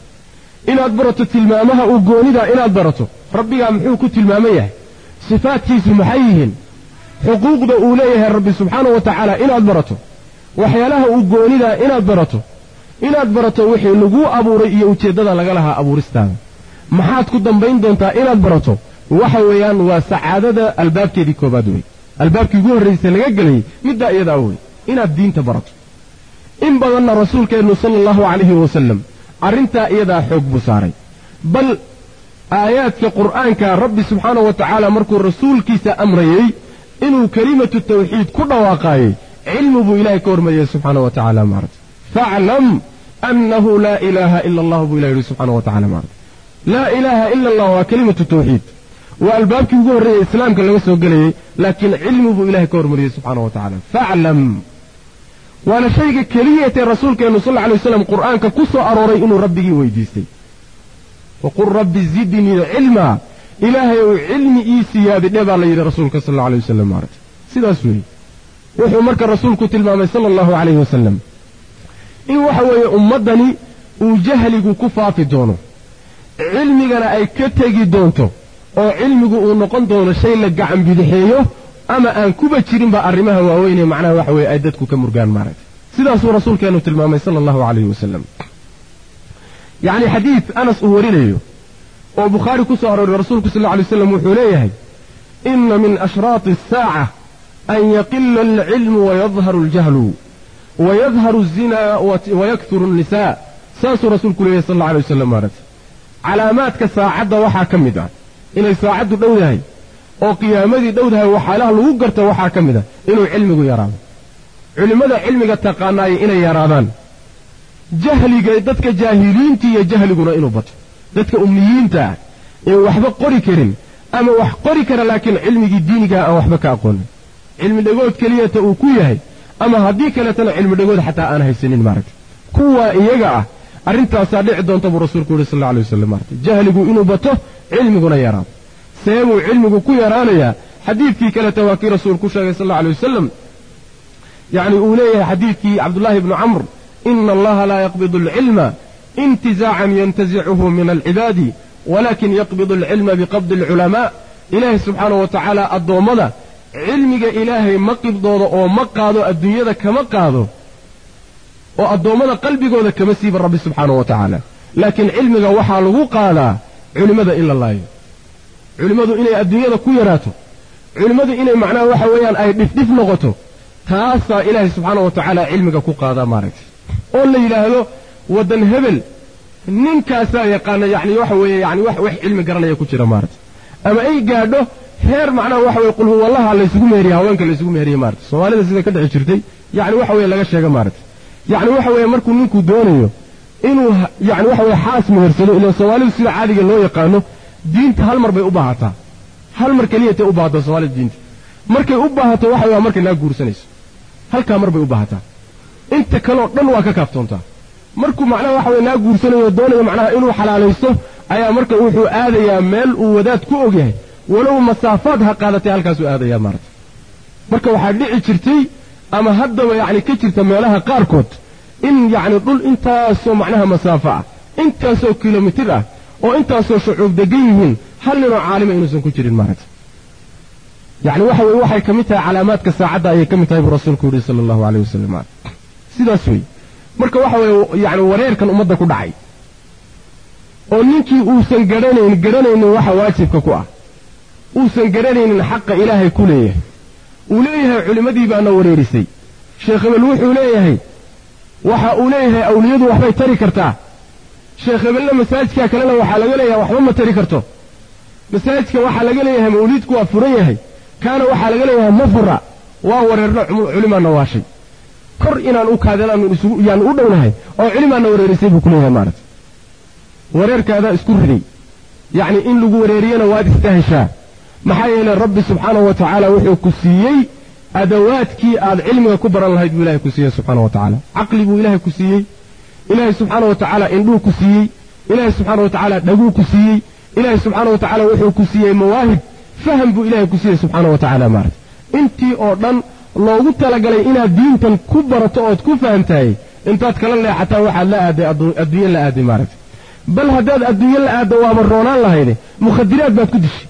inaad barato tilmaamaha uu goonida inaad barato rabbigaa muxuu ku tilmaaman yahay sifaadkiisu maxay yihiin xuquuqda uu leeyahay rabbi subxaana wa tacaala inaad barato waxyaalaha uu goonidaa inaad barato wixii laguu abuuray iyo ujeeddada laga lahaa abuuristaada maxaad ku dambayn doontaa inaad barato waxa weeyaan waa sacaadada albaabkeedii koobaad wey albaabkii ugu horraysay laga gelayay middaa iyadaa wey inaad diinta barato in badanna rasuulkeennu sala allahu calayhi wasalam arrintaa iyadaa xoog buu saaray bal aayaadka qur'aanka rabbi subxaana wa tacaala markuu rasuulkiisa amrayey inuu kelimatu tawxiid ku dhawaaqaayey cilmi buu ilaahay ka hormariyey subxaana wa tacaala maaragtay faclam annahu laa ilaaha ila allah buu ilahi yidhi subxaana wa tacala maaragtay laa ilaaha ila allah waa kelimatu tawxiid waa albaabkii ugu horreeyey islaamka laga soo gelayey laakiin cilmi buu ilahay ka hormariyey subxaana wa tacala faclam waana shayga keliyatee rasuulkeennu sal alla alay waslam qur'aanka ku soo arooray inuu rabbigii weydiistay waqul rabbi zidnii cilmaa ilaahay ou cilmi ii siyaadidhe baa la yidhi rasuulka sal alla alay wasalam maaragtay sidaas weeye wuxuu marka rasuulku tilmaamay sala allahu calayhi wasalam in waxa weeye ummaddani uu jahligu ku faafi doono cilmigana ay ka tegi doonto oo cilmigu uu noqon doono shay la gacan bidixeeyo ama aan kuba jirinba arrimaha waaweynee macnaha waxa weeye ay dadku ka murgaan maaragtay sidaasuu rasuulkeennu tilmaamay sala allahu calayhi wasalam yacni xadiid anas uu warinayo oo bukhaari ku soo arooray rasuulku sal alla alay waslam wuxuu leeyahay inna min ashraati asaaca an yaqila alcilmu wayadharu aljahlu wayadharu alzinaa wayakturu alnisaa saasuu rasuulku leeyahay sal alla alay wasalam maaragtay calaamaadka saacadda waxaa ka mid ah inay saacaddu dhow yahay oo qiyaamadii dhowdahay waxyaalaha lagu garta waxaa ka mid ah inuu cilmigu yaraado culimmada cilmiga taqaanaaya inay yaraadaan jahliga dadka jaahiliinta iyo jahliguna inuu bato dadka ummiyiinta ah ee waxba qori karin ama wax qori kara laakiin cilmigii diinigaha aan waxba ka aqoonin cilmi dhagood keliyata uu ku yahay ama haddii kaletana cilmi dhagood xataa aan haysanin maaragtay kuwaa iyaga ah arrintaasaa dhici doonta buu rasuulku yidhi sal alla alay wasalam maaragtay jahligu inuu bato cilmiguna yaraado seebuu cilmigu ku yaraanayaa xadiidkii kaleta waa kii rasuul ku sheegay sal alla alay wasalam yacni uu leeyahay xadiidkii cabdullaahi ibnu camr ina allaha laa yaqbidu alcilma intizaacan yantazicuhu min alcibaadi walakin yaqbidu alcilma biqabdi alculamaa ilaahay subxaanahu wa tacaala addoommada cilmiga ilaahay ma qibdoodo oo ma qaado adduunyada kama qaado oo addoommada qalbigooda kama siiba rabbi subxaanahu wa tacaala laakiin cilmiga waxaa lagu qaadaa culimmada in la laayo culimmadu inay adduunyada ku yaraato culimmadu inay macnaha waxa weeyaan ay dhifdhif noqoto taasaa ilaahay subxaana wa tacaala cilmiga ku qaadaa maaragtay oo la yidhaahdo waddan hebel ninkaasaa yaqaana yacni waxa weeye yani wax cilmi garanaya ku jira maaragtay ama ay gaadho heer macnaha waxa weye qul huwallaha laysugu meheriyey haweenka laysugu meheriyey maaragtay soomaalida sida ka dhici jirtay yacni waxa weeye laga sheega maaragtay yacni waxa weeye markuu ninku doonayo inuu yacni waxa weye xaas mehersado ilaan soomaalidu sida caadiga loo yaqaano diinta hal mar bay u baahataa hal mar keliyatay u baahataa soomaalida diinta markay u baahato waxa weya markay naag guursanayso halkaa mar bay u baahataa inta kaleo dhan waa ka kaaftoontaa markuu macnaha waxa weye naag guursanayo doonayo macnaha inuu xalaalaysto ayaa marka wuxuu aadayaa meel uu wadaad ku og yahay walow masaafaad ha qaadatay halkaasuu aadayaa maaragtay marka waxaa dhici jirtay ama haddaba yacni ka jirta meelaha qaarkood in yacni dhul intaasoo macnaha masaafo ah intaasoo kilomitir ah oo intaasoo shucuub degan yihiin hal ninoo caalima inuusan ku jirin maaragtay yacni waxa weye waxay ka mid tahay calaamaadka saacadda ayay ka mid tahay buu rasuulku yidhi sala allahu alayh wasalam sidaas wey marka waxa weeye yacni wareerkan ummadda ku dhacay oo ninkii uusan garanaynin waxa waajibka ku ah uusan garanaynin xaqa ilaahay ku leeyahay uu leeyahay culimmadii baana wareerisay sheekh hebel wuxuu leeyahay waxa uu leeyahay awliyadu waxbay tari kartaa sheekh hebelna masaajidka kalena waxaa laga leeyahay waxba ma tari karto masaajidka waxaa laga leeyahay mawliidku waa furan yahay kaana waxaa laga leeyahay ma fura waa wareerno culimaana waashay kor inaan u kaadinaan yaan u dhownahay oo culimaana wareerisay buu ku leeyahay maaragtay wareerkaadaa isku riday yacni in lagu wareeriyana waad istaheshaa maxaa yeelay rabbi subxaanahu wa tacaala wuxuu ku siiyey adawaadkii aad cilmiga ku baran lahayd buu ilahay ku siiyey subxaana wa tacaala caqli buu ilaahay ku siiyey ilaahay subxaana wa tacaala indhuu ku siiyey ilaahay subxaana wa tacaala dhaguu ku siiyey ilaahay subxaana wa tacaala wuxuu ku siiyey mawaahib faham buu ilaahay ku siiyey subxaana wa tacaala maaragtay intii oo dhan loogu talagalay inaad diintan ku barato ood ku fahamtahay intaad kala leexataa waxaad la aaday adduunye la aaday maaragtay bal haddaad adduunye la aaddo waaba roonaan lahayde mukhadiraad baad ku dishay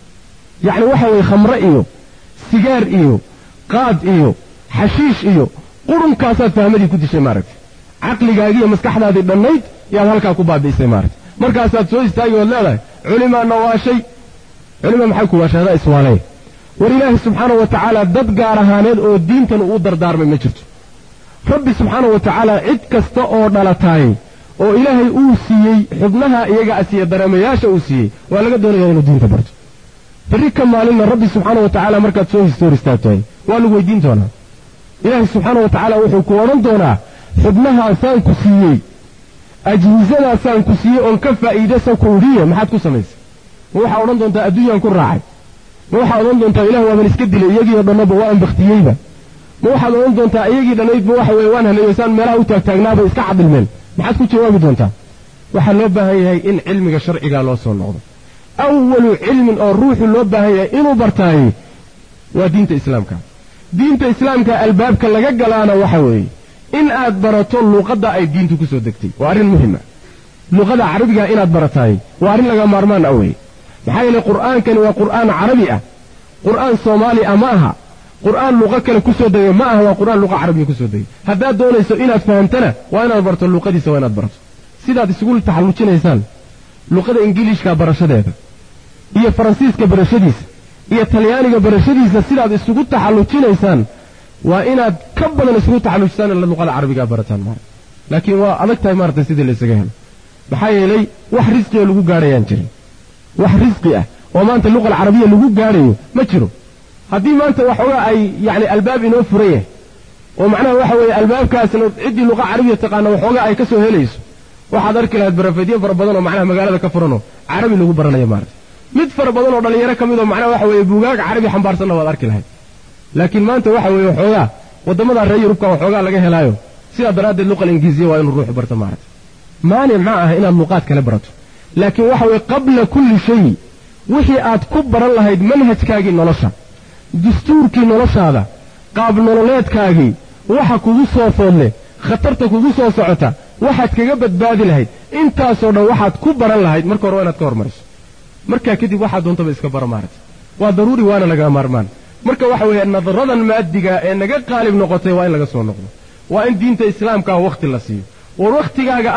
yacni waxa weeye khamre iyo sigaar iyo qaad iyo xashiish iyo qurunkaasaad fahmadii ku dishay maaragtay caqligaagii iyo maskaxdaadii dhannayd yaad halkaa ku baabi'isay maaragtay markaasaad soo istaagi ood leedahay culimaana waashay culima maxay ku waashay hadaa iswaalay war ilaahi subxaanahu wa tacaala dad gaar ahaaneed oo diintan uu dardaarmay ma jirto rabbi subxaanahu wa tacaala cid kasta oo dhalataay oo ilaahay uu siiyey xubnaha iyaga asiiye dareemayaasha uu siiyey waa laga doonayaa inuu diinta barto berri ka maalinna rabbi subxaana wa tacaala markaad soo hor istaagtahay waa lagu weydiin doonaa ilaahay subxaana wa tacaala wuxuu ku odhan doonaa xubnahaasaan ku siiyey ajhizadaasaan ku siiyey oon ka faa'iidasa ku idhiye maxaad ku samaysay ma waxaa odhan doontaa adduunyaan ku raacay ma waxaad odhan doontaa ilah waaban iska dilay iyagii oo dhannaba waan bakhtiyeyba ma waxaad odhan doontaa iyagii dhannaydba waxa weeye waan haleeyeysaan meelaha u taagtaagnaabay iska cadilmeen maxaad ku jawaabi doontaa waxaa loo baahan yahay in cilmiga sharcigaa loo soo noqdo awalu cilmin oo ruuxu loo baahan yahay inuu bartaayey waa diinta islaamka diinta islaamka albaabka laga galaana waxa weeye in aad barato luuqadda ay diintu ku soo degtay waa arrin muhima luuqada carabiga inaad barataay waa arrin laga maarmaan ah weye maxaa yeelay qur'aankani waa qur'aan carabi ah qur'aan soomaali ah ma aha qur'aan luuqo kale ku soo degay ma aha waa qur'aan luuqa carabiya ku soo degay haddaad doonayso inaad fahamtana waa inaad barto luuqadiisa waa inaad barato sidaad isugu taxallujinaysaan luuqada ingiliishka barashadeeda iyo faransiiska barashadiisa iyo talyaaniga barashadiisa sidaad isugu taxallujinaysaan waa inaad ka badan isugu taxallujisaan in luuqada carabiga barataan maaragtay laakiin waa adag tahay maaragtay sidii la isaga helo maxaa yeelay wax risqi oo lagu gaadhayaan jirin wax risqi ah oo maanta luqa alcarabiya lagu gaadhayo ma jiro haddii maanta waxoogaa ay yacni albaab inoo furan yahay oo macnaha waxa weeye albaabkaasna ciddii luqa carabiya taqaana waxoogaa ay ka soo helayso waxaad arki lahayd barafeedyo fara badan oo macnaha magaalada ka furanoo carabi lagu baranayo maaragtay mid fara badan oo dhallinyaro ka mid oo macnaha waxa weeye buugaag carabi xambaarsanna waad arki lahayd laakiin maanta waxa weeye waxoogaa waddamada reer yurubka waxoogaa laga helaayo sidaa daraaddeed luqa ingiriisiya waa inuu ruuxu barto maaragtay maanic ma aha inaad luuqaad kale barato laakiin waxa weeye qabla kulli shay wixii aad ku baran lahayd manhajkaagii nolosha dastuurkii noloshaada qaab nololeedkaagii waxa kugu soo foodle khatarta kugu soo socota waxaad kaga badbaadi lahayd intaasoo dhan waxaad ku baran lahayd marka hore waa inaad ka hormariso markaa kadib waxaad doontaba iska bara maaragtay waa daruuri waana laga maarmaan marka waxa weeye nadaradan maadiga ee naga qaalib noqotay waa in laga soo noqdo waa in diinta islaamka wakhti la siiyo war wakhtigaaga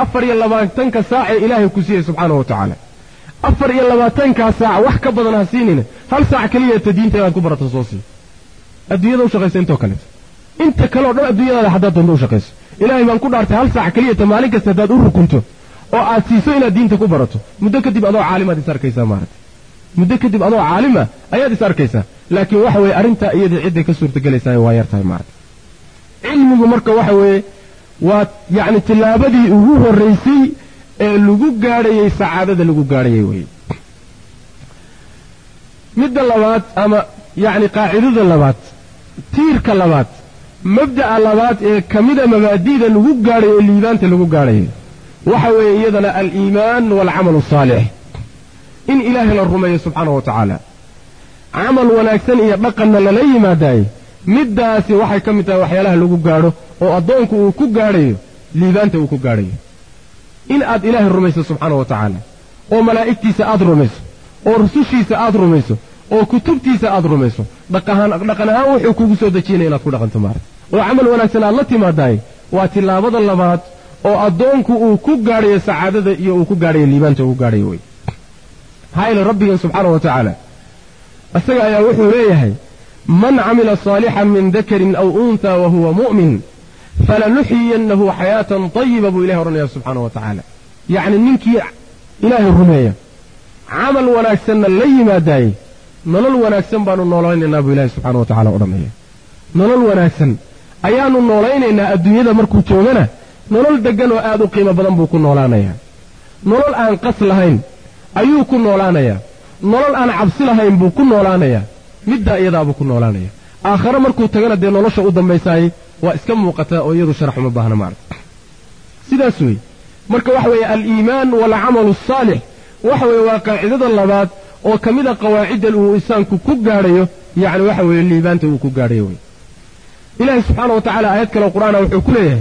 24 saac ee ilaahay ku siiyey subxaanahu wa tacaala 24 saac wax ka badan ha siinina hal saac keliya ta diinta inaad ku barato soo sii adduunyada u shaqaysa intoo kaleeto inta kale oo dhan adduunyadaada haddaad doonto u shaqayso ilaahay baan ku dhaartay hal saac keliya ta maalin kasta haddaad u rukunto oo aad siiso inaad diinta ku barato muddo kadib adoo caalimaad is arkaysaa maaragtay muddo kadib adoo caalima ayaad is arkaysaa laakiin waxa weeye arrintaa iyadii cidday ka suurtagelaysaa waa yar tahay maaragtay cilmigu marka waxa weeye waa yacni tillaabadii ugu horraysay ee lagu gaadhayey sacaadada lagu gaadhayey weye midda labaad ama yacni qaacidada labaad tiirka labaad mabda'a labaad ee ka mida mabaadi'da lagu gaadhayo ee liibaanta lagu gaadhayo waxa weeye iyadana aliimaan waalcamalu asaalix in ilaahay la rumeeyo subxaanahu wa tacaala camal wanaagsan iyo dhaqanna lala yimaadaaye middaasi waxay ka mid tahay waxyaalaha lagu gaadho oo addoonku uu ku gaadhayo liibaanta uu ku gaadhayo in aad ilaahay rumayso subxaanahu wa tacaala oo malaa'igtiisa aad rumayso oo rusushiisa aad rumayso oo kutubtiisa aad rumayso dhaqan ahaan wuxuu kugu soo dejinaya inaad ku dhaqanto maarta oo camal wanaagsan aad la timaadaay waa tillaabada labaad oo addoonku uu ku gaadhayo sacaadada iyo uu ku gaadhayo liibaanta uu ku gaadhayo wey maxaa yeele rabbigan subxaanahu wa tacaala isaga ayaa wuxuu leeyahay man camila saalixan min dakarin aw unthaa wa huwa mu'min falanuxyiyannahu xayaatan tayiba buu ilahi odhanaya subxaanahu wa tacaala yacni ninkii ilaahay rumeeya camal wanaagsanna la yimaadaayey nolol wanaagsan baanu noolaynaynaa buu ilaahay subxaana wa tacaala odhanaya nolol wanaagsan ayaanu noolaynaynaa adduunyada markuu joogana nolol deggan oo aad u qiimo badan buu ku noolaanayaa nolol aan qas lahayn ayuu ku noolaanayaa nolol aan cabsi lahayn buu ku noolaanayaa middaa iyadaabuu ku noolaanaya aakhare markuu tagana dee nolosha u dambaysaayey waa iska muuqataa oo iyadu sharax uma baahna maaragta sidaas weeye marka waxa weeye aliimaan waalcamalu asaalix waxa weeye waa qaacidada labaad oo ka mida qawaaciddan uu insaanku ku gaadhayo yacni waxa weeye liibaanta uu ku gaadhayo wey ilaahay subxaana wa tacaala aayad kale qur'aana wuxuu ku leeyahay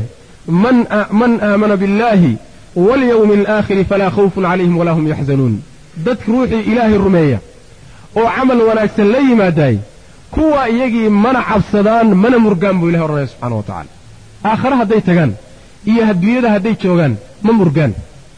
man aamana biاllaahi walyawmi alaakhiri falaa khawfun calayhim walaa hum yaxzanuun dadka ruuxii ilaahay rumeeya oo camal wanaagsan la yimaadaay kuwa iyagii mana cabsadaan mana murgaan buu ilahay odhanaya subxana wa tacaala aakhare hadday tagaan iyo adduunyada hadday joogaan ma murgaan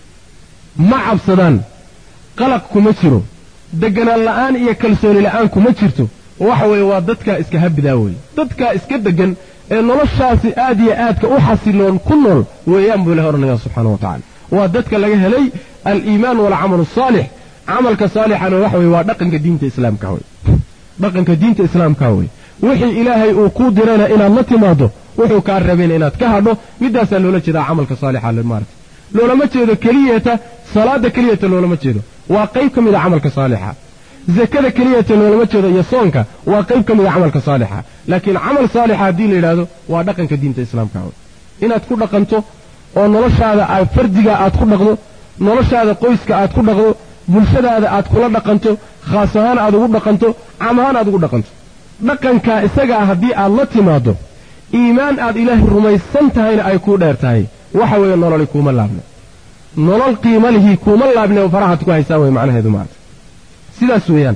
ma cabsadaan qalaq kuma jiro degganaan la'aan iyo kalsooni la'aan kuma jirto waxa weeye waa dadkaa iska habidaa weye dadkaa iska deggan ee noloshaasi aad iyo aadka u xasiloon ku nool weeyaan buu ilahay odhanaya subxaana wa tacala waa dadka laga helay aliimaan waalcamalu asaalix camalka saalixana waxa weye waa dhaqanka diinta islaamka wey dhaqanka diinta islaamka wey wixii ilaahay uu kuu dirana inaad la timaado wuxuu kaa rabeen inaad ka hadho middaasaa loola jeedaa camalka saalixa maarata loolama jeedo keliyata salaada keliyata loolama jeedo waa qayb ka mid a camalka saalixa zakada keliyata loolama jeedo iyo soonka waa qayb ka mid a camalka saalixa laakiin camal saalixa haddii la yidhaahdo waa dhaqanka diinta islaamka wey inaad ku dhaqanto oo noloshaada fardiga aad ku dhaqdo noloshaada qoyska aad ku dhaqdo bulshadaada aad kula dhaqanto khaas ahaan aad ugu dhaqanto caam ahaan aad ugu dhaqanto dhaqankaa isagaa haddii aad la timaaddo iimaan aad ilaahay rumaysan tahayna ay kuu dheer tahay waxa weeye nololi kuuma laabne nolol qiima lihii kuuma laabne oo farahaad ku haysaa wey macnaheedu maarata sidaas weeyaan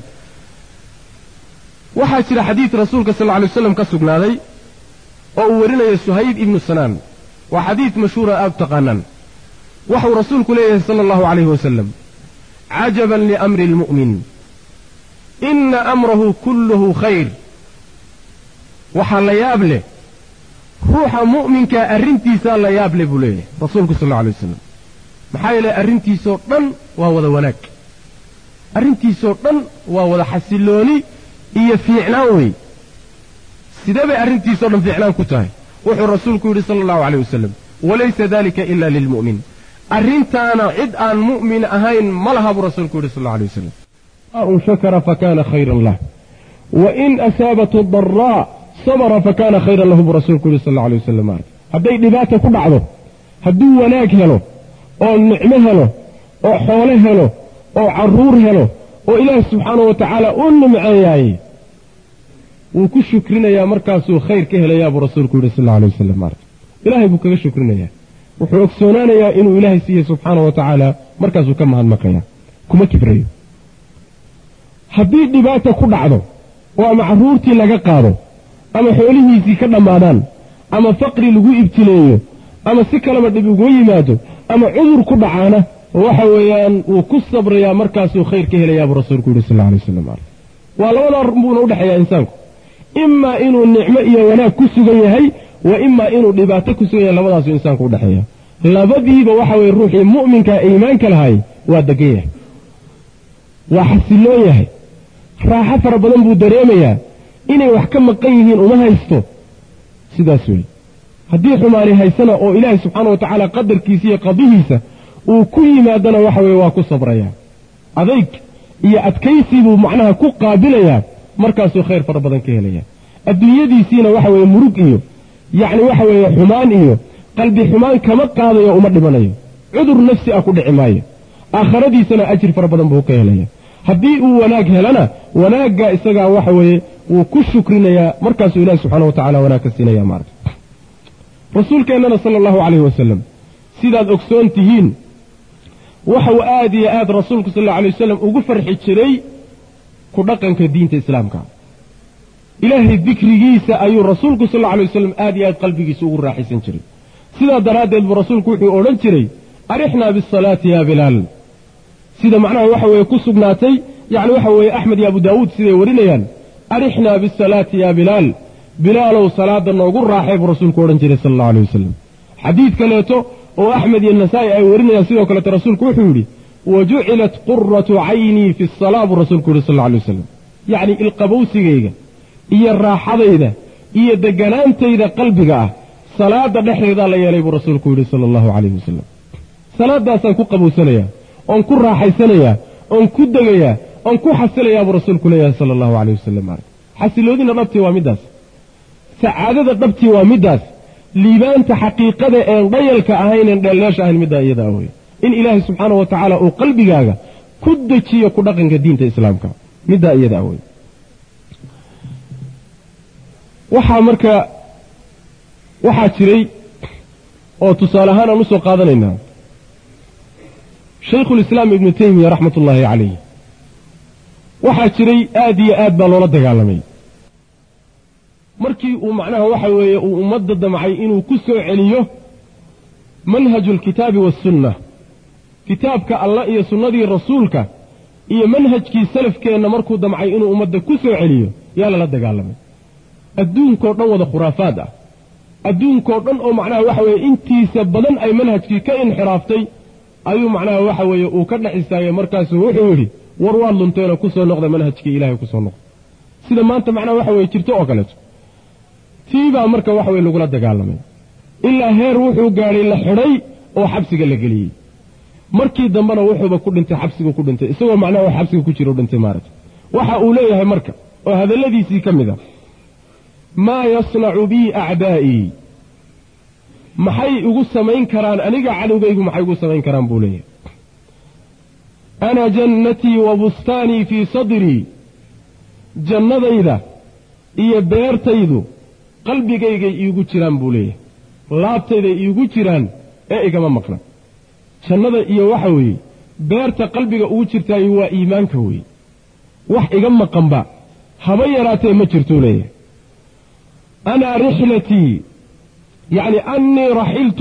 waxaa jira xadiid rasuulka sal alla alay waslam ka sugnaaday oo uu warinayo suhayb ibnu sanaan waa xadiid mashhuura aad u taqaanaan waxuu rasuulku leeyahay sala allahu calayhi wasalam cajaban liamri almu'min ina amrahu kulluhu khayr waxaa la yaab leh ruuxa mu'minkaa arrintiisaa la yaab leh buu leeyahay rasuulku sal alla alay wasalam maxaa yeelay arrintiisoo dhan waa wada wanaag arrintiisoo dhan waa wada xasilooni iyo fiicnaan wey sidee bay arrintiisoo dhan fiicnaan ku tahay wuxuu rasuulku yidhi sala allahu calayh wasalam walaysa dalika ila lilmu'min arrintaana cid aan mu'min ahayn ma laha buu rasuulku yidhi sal allahu alay wasalam un shakara fakana khayran lah wain asaabathu daraa sabra fakana khayran lahu buu rasuulku yidhi sal allahu alay wasalam hadday dhibaata ku dhacdo hadduu wanaag helo oo nicmo helo oo xoole helo oo carruur helo oo ilaahi subxaanahu wa tacaala u nimceeyaayey wuu ku shukrinayaa markaasuu khayr ka helayaa buu rasuulku yidhi sal alla alay wasalam ilaahay buu kaga shukrinayaa wuxuu ogsoonaanayaa inuu ilaahay siiyey subxaanahu wa tacaala markaasuu ka mahadnaqayaa kuma kibrayo haddii dhibaata ku dhacdo oo ama carruurtii laga qaado ama xoolihiisii ka dhammaadaan ama faqri lagu ibtileeyo ama si kaleba dhib ugu yimaado ama cudur ku dhacaana waxa weeyaan wuu ku sabrayaa markaasuu khayr ka helayaa buu rasuulku yidhi sal alla alay wasalam waa labadaa buuna udhexeeyaa insaanku imaa inuu nicmo iyo wanaag ku sugan yahay wa imaa inuu dhibaato ku sugan yahay labadaasuu insaanku udhexeeya labadiiba waxa weye ruuxii mu'minkaa iimaanka lahay waa degan yahay waa xasiloon yahay raaxo fara badan buu dareemayaa inay wax ka maqan yihiin uma haysto sidaas wey haddii xumaani haysana oo ilaahay subxaana wa tacaala qadarkiisa iyo qadihiisa uu ku yimaadana waxa weeye waa ku sabrayaa adayg iyo adkaysii buu macnaha ku qaabilayaa markaasuu khayr fara badan ka helayaa adduunyadiisiina waxa weeye murug iyo yacni waxa weeye xumaan iyo qalbi xumaan kama qaadayo uma dhimanayo cudur nafsi ah ku dhici maayo aakhiradiisana ajir fara badan buu ka helaya haddii uu wanaag helana wanaaggaa isagaa waxa weeye wuu ku shukrinayaa markaasuu ilaahi subxaana wa tacala wanaag ka siinaya maarata rasuulkeennana sala allahu calayhi wasalam sidaad ogsoon tihiin waxau aad iyo aad rasuulku sal alla alay wasalam ugu farxi jiray ku dhaqanka diinta islaamka ilaahay dikrigiisa ayuu rasuulku sal alla alay wasalam aad iyo aad qalbigiisa ugu raaxaysan jiray sidaa daraaddeed buu rasuulku wuxuu odhan jiray arixnaa bisalaati yaa bilaal sida macnaha waxa weeye ku sugnaatay yacni waxa weeye axmed iyo abu daawuud siday warinayaan arixnaa bisalaati yaa bilaal bilaalow salaada noogu raaxay buu rasuulku odhan jiray sala allahu alay wasalam xadiid kaleeto وأحمد النسائي أي ورنا يسير كلا رسول كوحوري وجعلت قرة عيني في الصلاة والرسول صلى الله عليه وسلم يعني القبوس جيجا إيا الراحة إذا إيا الدقنان إذا قلبك صلاة نحن إذا لا يليب الرسول صلى الله عليه وسلم صلاة داسا كو قبوسنيا أن كو راحيسنيا أن كو دقيا أن كو حسنيا برسول صلى الله عليه وسلم حسلودين ربتي ومداس سعادة ربتي ومداس ليبانت حقيقة أن ضيلك أهين أن دلاش أهل مدى يداوي إن إلهي سبحانه وتعالى أو قلبي جاga كدتي يكدقن كدين إسلامك مدى يداوي waxaa marka waxaa jiray oo tusaalahaan aanu soo qaadanaynaa Sheikh al-Islam Ibn Taymiyyah rahmatullahi alayhi waxaa jiray aad iyo aad baa loola dagaalamay markii uu macnaha waxa weeye uu ummadda damcay inuu ku soo celiyo manhajul kitaabi was sunnah kitaabka Allah iyo sunnadii rasuulka iyo manhajkii salafkeena markuu damcay inuu ummadda ku soo celiyo yaa la dagaalamay adduunko dhan wada khuraafaad ah adduunko dhan oo macnaha waxa weeye intiisa badan ay manhajkii ka inxiraaftay ayuu macnaha waxa weeye uu ka dhaxisaayay markaas wuxuu yiri war waa lunteena ku soo noqday manhajkii Ilaahay ku soo noqday sida maanta macnaha waxa weeye jirto oo kale tiiba marka waxa weeye lagu la dagaalamay ilaa heer wuxuu gaaray la xiray oo xabsiga la geliyay markii dambana wuxuuba ku dhintay xabsiga ku dhintay isagoo macnaha xabsiga ku jiro dhintay maarag waxa uu leeyahay marka oo hadaladiisii kamid ah ما يصنع بي أعدائي محي ugu samayn karaan aniga cadowgaygu maxay ugu samayn karaan buu leeyahay ana jannati wa bustani fi sadri jannadayda iyo beertaydu qalbigayga iigu jiraan buu leeyahay laabtayda iigu jiraan ee igama maqna jannada iyo waxa weeye beerta qalbiga ugu jirtay waa iimaanka weeye wax iga maqanba haba yaraatee ma jirto leeyahay أنا رحلتي يعني أني رحلت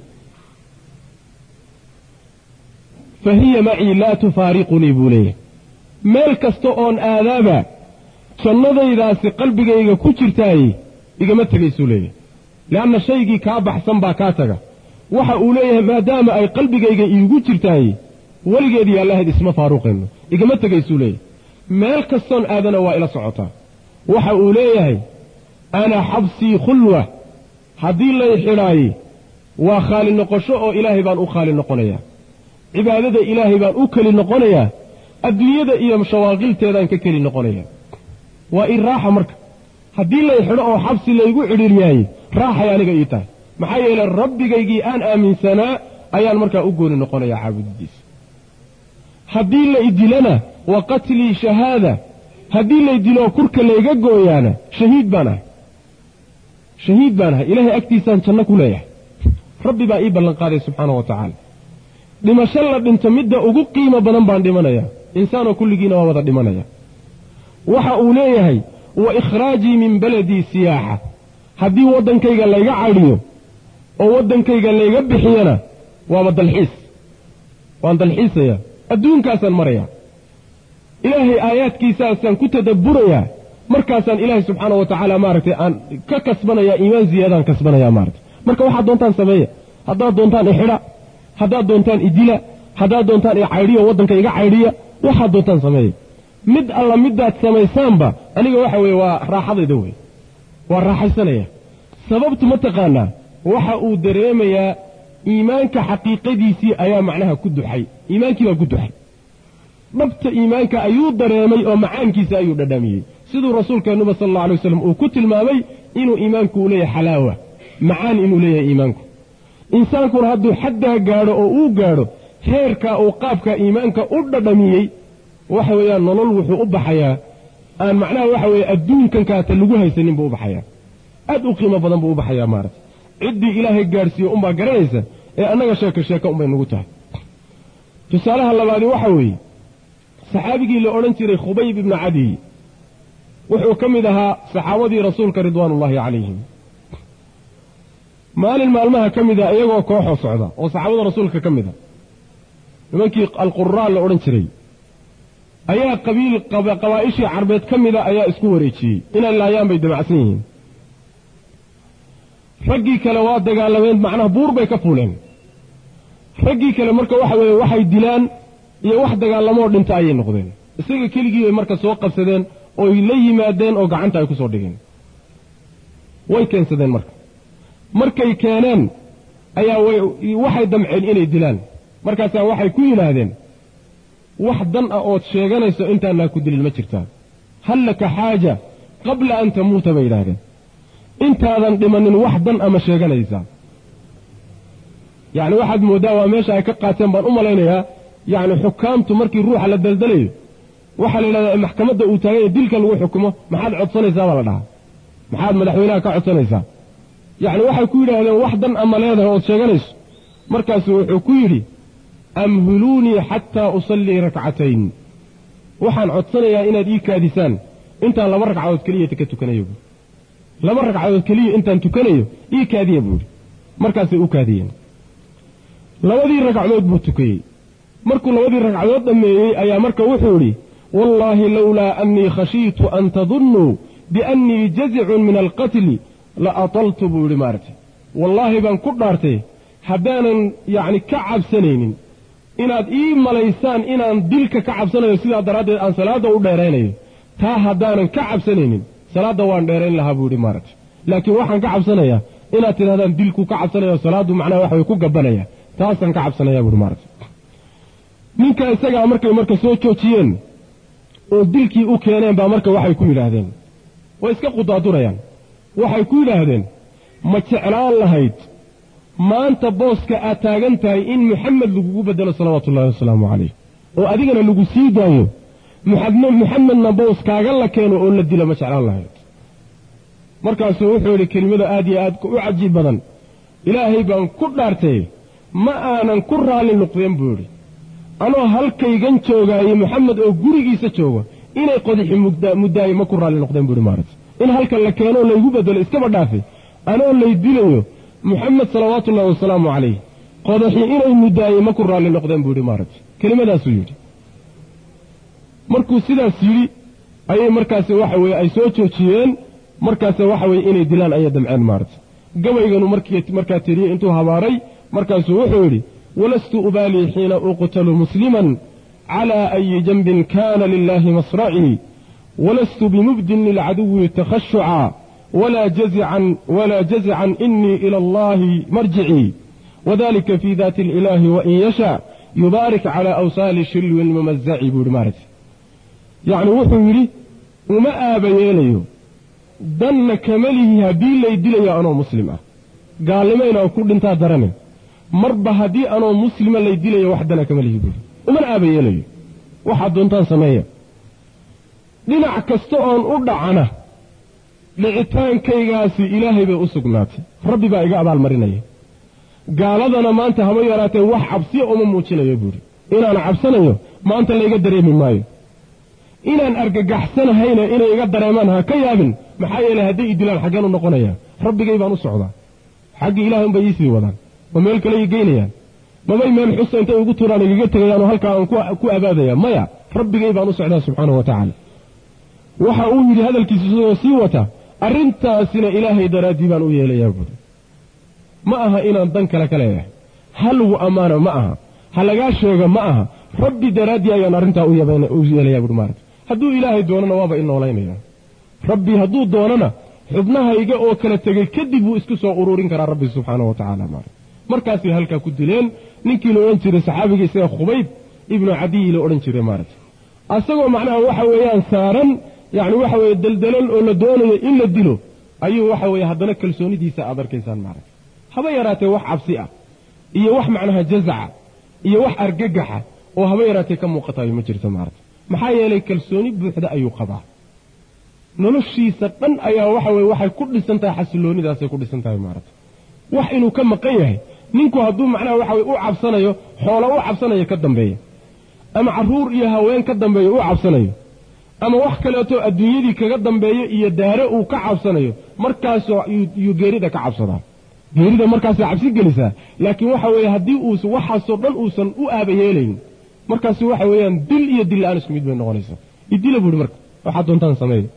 فهي معي لا تفارقني بوليه ملك استؤون آذابا شنظ إذا قلبك إيغا كترتاي إيغا متغيسو ليه لأن الشيء كابح سنبا كاتغا وحا أوليه ما دام أي قلبك إيغا إيغا كترتاي ولغا دي الله اسم فاروقين إيغا متغيسو ليه ملك استؤون آذنا وإلى صعوتا وحا أوليه أنا حبسي خلوة هذه الله يحراي وخالي النقشاء إلهي بان أخالي النقنية عبادة إلهي بان أكل النقنية أدلية إيام شواغل تيدان ككل النقنية وإن راحة مرك هذه الله يحراي وحبسي الله يقول عريرياي راحة يعني قيتا محايا إلى الرب قيقي أن آمن سنة أيان مرك أقول النقنية عابد الديس هذه الله إدلنا وقتلي شهادة هذه الله إدلنا كرك اللي يقاقوا يانا شهيد بنا شهيد بانها إلهي أكتيسان شنك ليه ربي بقى إيبا لنقاده سبحانه وتعالى لما شلت انت مدى أقو قيمة بنبان دمانيا إنسان كل جينا ووضع دمانيا وحا أوليه وإخراجي من بلدي سياحة هدي ودن كيغا اللي يقعديو أو ودن كيغا اللي يقبحينا وابد الحس وانت الحس يا الدون كاسا مريا إلهي آيات كيساسا كتدبريا markaasaan ilaahay subxaanahu wa tacaala maaragtay aan ka kasbanayaa iimaan ziyaadaan kasbanayaa maaragtay marka waxaad doontaan sameeya haddaad doontaan ixidha haddaad doontaan idila haddaad doontaan icaydhiya waddanka iga caydhiya waxaad doontaan sameeya mid alla midaad samaysaanba aniga waxa weeye waa raaxadayda wey waa raaxaysanaya sababtu ma taqaanaa waxa uu dareemayaa iimaanka xaqiiqadiisii ayaa macnaha ku duxay iimaankii baa ku duxay dhabta iimaanka ayuu dareemay oo macaankiisa ayuu dhadhamiyey siduu rasuulkeenuba sal allahu alay wasalam uu ku tilmaamay inuu iimaanku u leeyahay xalaawa macaan inuu leeyahay iimaanku insaankuna hadduu xaddaa gaadho oo uu gaadho heerkaa uu qaabka iimaanka u dhadhamiyey waxa weeyaan nolol wuxuu u baxayaa aan macnaha waxa weeye adduunkan kaata lagu haysanin buu u baxayaa aad u qiimo badan buu u baxayaa maaragta ciddii ilaahay gaadhsiiyo unbaa garanaysa ee annaga sheeko unbay nagu tahay tusaalaha labaadi waxa weeye saxaabigii la odhan jiray khubayb ibnu cadiy wuxuu ka mid ahaa saxaabadii rasuulka ridwaanullaahi calayhim maalin maalmaha ka mid a iyagoo kooxoo socda oo saxaabada rasuulka ka mid a nimankii alquraa la odhan jiray ayaa qabaa'ishii carbeed ka mida ayaa isku wareejiyey inay laayaan bay dabacsan yihiin raggii kale waa dagaalameen macnaha buur bay ka fuuleen raggii kale marka waxa weeye waxay dilaan iyo wax dagaalamoo dhinta ayay noqdeen isaga keligii bay marka soo qabsadeen oo ay la yimaadeen oo gacanta ay ku soo dhigeen way keensadeen markay keeneen ayaa waxay damceen inay dilaan markaasaa waxay ku yidhaahdeen wax dan ah ood sheeganayso intaanaa ku dilin ma jirtaa hal laka xaaja qabla an tamuuta bay yidhaahdeen intaadan dhimanin wax dan ama sheeganaysaa yacni waxaad mooddaa waa meesha ay ka qaateen baan u malaynayaa yacni xukaamtu markii ruuxa la daldalayo waxaa la yidhahdaa maxkamadda uu taagay dilka lagu xukumo maxaad codsanaysaa baa la dhahaa maxaad madaxweynaha ka codsanaysaa yacni waxay ku yidhaahdeen wax dan ama leedahay ood sheeganayso markaasu wuxuu ku yidhi amhuluunii xataa usallii rakcatayn waxaan codsanayaa inaad ii kaadisaan intaan 2 ragcadood keliya ka tukanayo 2 ragcadood keliya intaan tukanayo ii kaadiya buuri markaasay u kaadiyeen 2 ragcadood buu tukayey markuu 2 ragcadood dhameeyey ayaa marka wuxuu yidhi wallaahi lawlaa annii khashiitu an tadunnuu biannii jazicun min alqatli la ataltu buu yidhi maaragtay wallaahi baan ku dhaartay haddaanan yacni ka cabsanaynin inaad ii malaysaan inaan dilka ka cabsanayo sidaa daraaddeed aan salaadda u dheeraynayo taa haddaanan ka cabsanaynin salaadda waan dheerayn lahaa buu yidhi maaragtay laakiin waxaan ka cabsanayaa inaad tidhahdaan dilku ka cabsanayo salaaddu macnaha wax way ku gabanaya taasaan ka cabsanayaa buu yidhi maaragtay ninka isagaa markay marka soo joojiyeen oo dilkii u keeneen baa marka waxay ku yidhaahdeen way iska qudaadurayaan waxay ku yidhaahdeen ma jeclaan lahayd maanta booska aad taagan tahay in muxamed lagugu bedelo salawaatullahi wasalaamu calayh oo adigana lagu sii daayo muxamedna booskaaga la keeno oo la dilo ma jeclaan lahayd markaasuu wuxuu yidhi kelimada aad iyo aad u cajiib badan ilaahay baan ku dhaartay ma aanan ku raalli noqdeen buu yidhi anoo halkaygan joogaaye muxamed oo gurigiisa jooga inay qodixi muddaaye ma ku raalli noqdeen buu yidhi maaragtay in halkan la keeno laygu bedelo iskaba dhaafay anoo lay dilayo muxamed salawaatullahi wasalaamu calayh qodaxi inay muddaaye ma ku raalli noqdeen buu yidhi maaragtay kelimadaasuu yidhi markuu sidaas yidhi ayay markaasi waxa weeye ay soo joojiyeen markaase waxa weeye inay dilaan ayay damceen maaragtay gabayganu markaa tiriyey intuu habaaray markaasuu wuxuu yidhi walastu ubaalii xiina uqtalu musliman calaa ayi janbin kaana lilaahi masracii walastu bimubdin lilcaduwi takhashuca ولا جزعا إني إلى الله مرجعي وذلك في ذات الإله وإن يشاء يبارك على أوصال الشلو الممزع بورمارس يعني وحوري وما آبياليو دن كمله هدي ليدي أنا مسلمة قال لما إنا أكون انتا درني مربى هدي أنا مسلمة ليدي لي وحدنا كمله بوري وما آبياليو واحد انتا سمية لنا عكستوان أردعنا licitaankaygaasi ilaahay bay u sugnaatay rabbi baa iga abaalmarinaya gaaladana maanta hama yaraatee wax cabsiya uma muujinayo buuri inaan cabsanayo maanta layga dareemi maayo inaan argagaxsanahayna inay iga dareemaan ha ka yaabin maxaa yeelay hadday i dilaan xaggeen u noqonayaa rabbigay baan u socdaa xaggii ilaahay unbay iisii wadaan oo meel kale ii geynayaan mabay meel xusa intay igu turaan igaga tegayaan oo halkaa aan ku abaadaya maya rabbigay baan u socdaa subxaanahu wa tacaala waxa uu yidhi hadalkiisa isagoo sii wata arrintaasina ilaahay daraaddii baan u yeelayaa buuri ma aha inaan dan kale ka leeyahay ha lagu ammaano ma aha ha lagaa sheego ma aha rabbi daraaddii ayaan arrintaa u yeelayaa buuri maaragta hadduu ilaahay doonana waaba i noolaynayaa rabbi hadduu doonana xubnahayga oo kala tegey kadib wuu isku soo ururin karaa rabbi subxaanahu wa tacaala maaragta markaasay halkaa ku dileen ninkii la odhan jiray saxaabigii isaga khubayb ibnu cadiyi la odhan jiray maaragta asagoo macnaha waxa weeyaan saaran yacni waxa weeye daldalan oo la doonayo in la dilo ayuu waxa weeye haddana kalsoonidiisa aad arkaysaan maaragta haba yaraatee wax cabsi ah iyo wax macnaha jazaca iyo wax argagaxa oo haba yaraatee ka muuqatayo ma jirto maaragta maxaa yeelay kalsooni buuxda ayuu qabaa noloshiisa dhan ayaa waxa weeye waxay ku dhisan tahay xasiloonidaasay ku dhisan tahay maaragta wax inuu ka maqan yahay ninku hadduu macnaha waxa weye u cabsanayo xoolo u cabsanayo ka dambeeya ama carruur iyo haween ka dambeeya u cabsanayo ama wax kaleeto adduunyadii kaga dambeeyo iyo daare uu ka cabsanayo markaasoo yuu geerida ka cabsadaa geerida markaasay cabsi gelisaa laakiin waxa weeye haddii uusan waxaasoo dhan uusan u aabayeelayn markaasi waxa weeyaan dil iyo dil la-aan isku mid bay noqonaysaa idila buuhi marka waxaad doontaan sameeya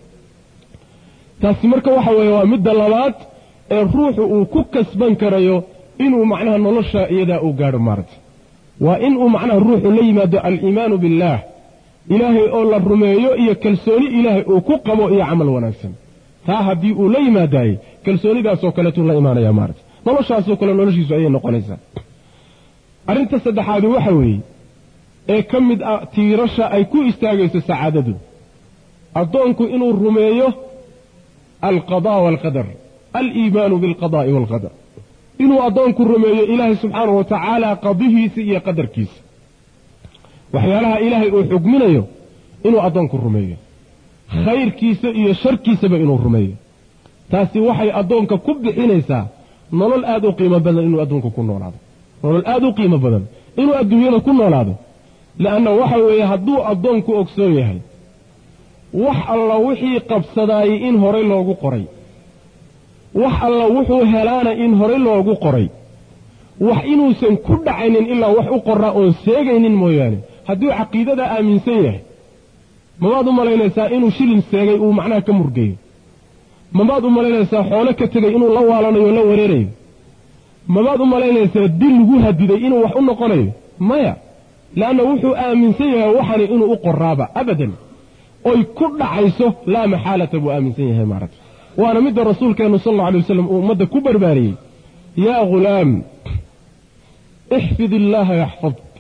taasi marka waxa weeye waa midda labaad ee ruuxu uu ku kasban karayo inuu macnaha nolosha iyadaa uu gaadho maaragta وإن معنى الروح ليماد الإيمان بالله إلهي أولا الرميو إيا كالسوني إلهي أكوكبو إيا عمل ونكسن فهدي ليماداي كالسوني دا سوكالة الله إيمان يا مارت نلوشا سوكالة نلوشيسو أي نقونيسا أرنت السدحاد وحوي ee ka mid ah tiirasha ay ku istaagayso saacadadu adoonku inuu rumeeyo alqadaa walqadar aliimaanu bilqadaa'i walqadar inuu adoonku rumeeyo ilaahay subxaanahu wa tacaala qadihiisa iyo qadarkiisa waxyaalaha ilaahay uu xugminayo inuu adoonku rumeeyo khayrkiisa iyo sharkiisaba inuu rumeeyo taasi waxay adoonka ku bixinaysaa nolol aad u qiimo badan inuu adoonku ku noolaado nolol aad u qiimo badan inuu adduunyada ku noolaado لأنه وحوي هدو أدونكو أكسويهي وح الله وحي قبصداي إن هوري لوغو قري وح الله وحو هلانا إن هوري لوغو قري وح إنو سن كل عين إلا وح قراء سيغين موياني هدو عقيدة دا آمين سيه مبادو مالينيسا إنو شلن سيغي ومعناه كمرقي مبادو مالينيسا حولك تغي إنو لوالانا يولو وريري مبادو مالينيسا دي لغو هدي إنو وح نقري مايا لأنه وحو آمن سيها وحني إنه أقرابا أبدا أي كل عيسو لا محالة أبو آمن سيها مارت وأنا مد الرسول كان صلى الله عليه وسلم ومد كبر باري يا غلام احفظ الله يحفظك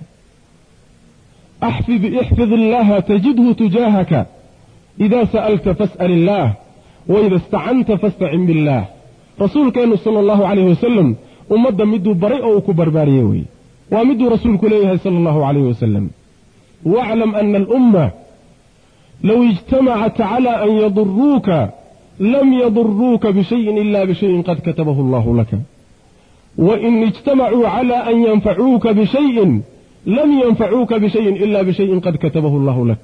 احفظ الله تجده تجاهك إذا سألت فاسأل الله وإذا استعنت فاستعن بالله رسول كان صلى الله عليه وسلم ومد مد بريء وكبر باريوي ومد رسولك إليه صلى الله عليه وسلم واعلم أن الأمة لو اجتمعت على أن يضروك لم يضروك بشيء إلا بشيء قد كتبه الله لك وإن اجتمعوا على أن ينفعوك بشيء لم ينفعوك بشيء إلا بشيء قد كتبه الله لك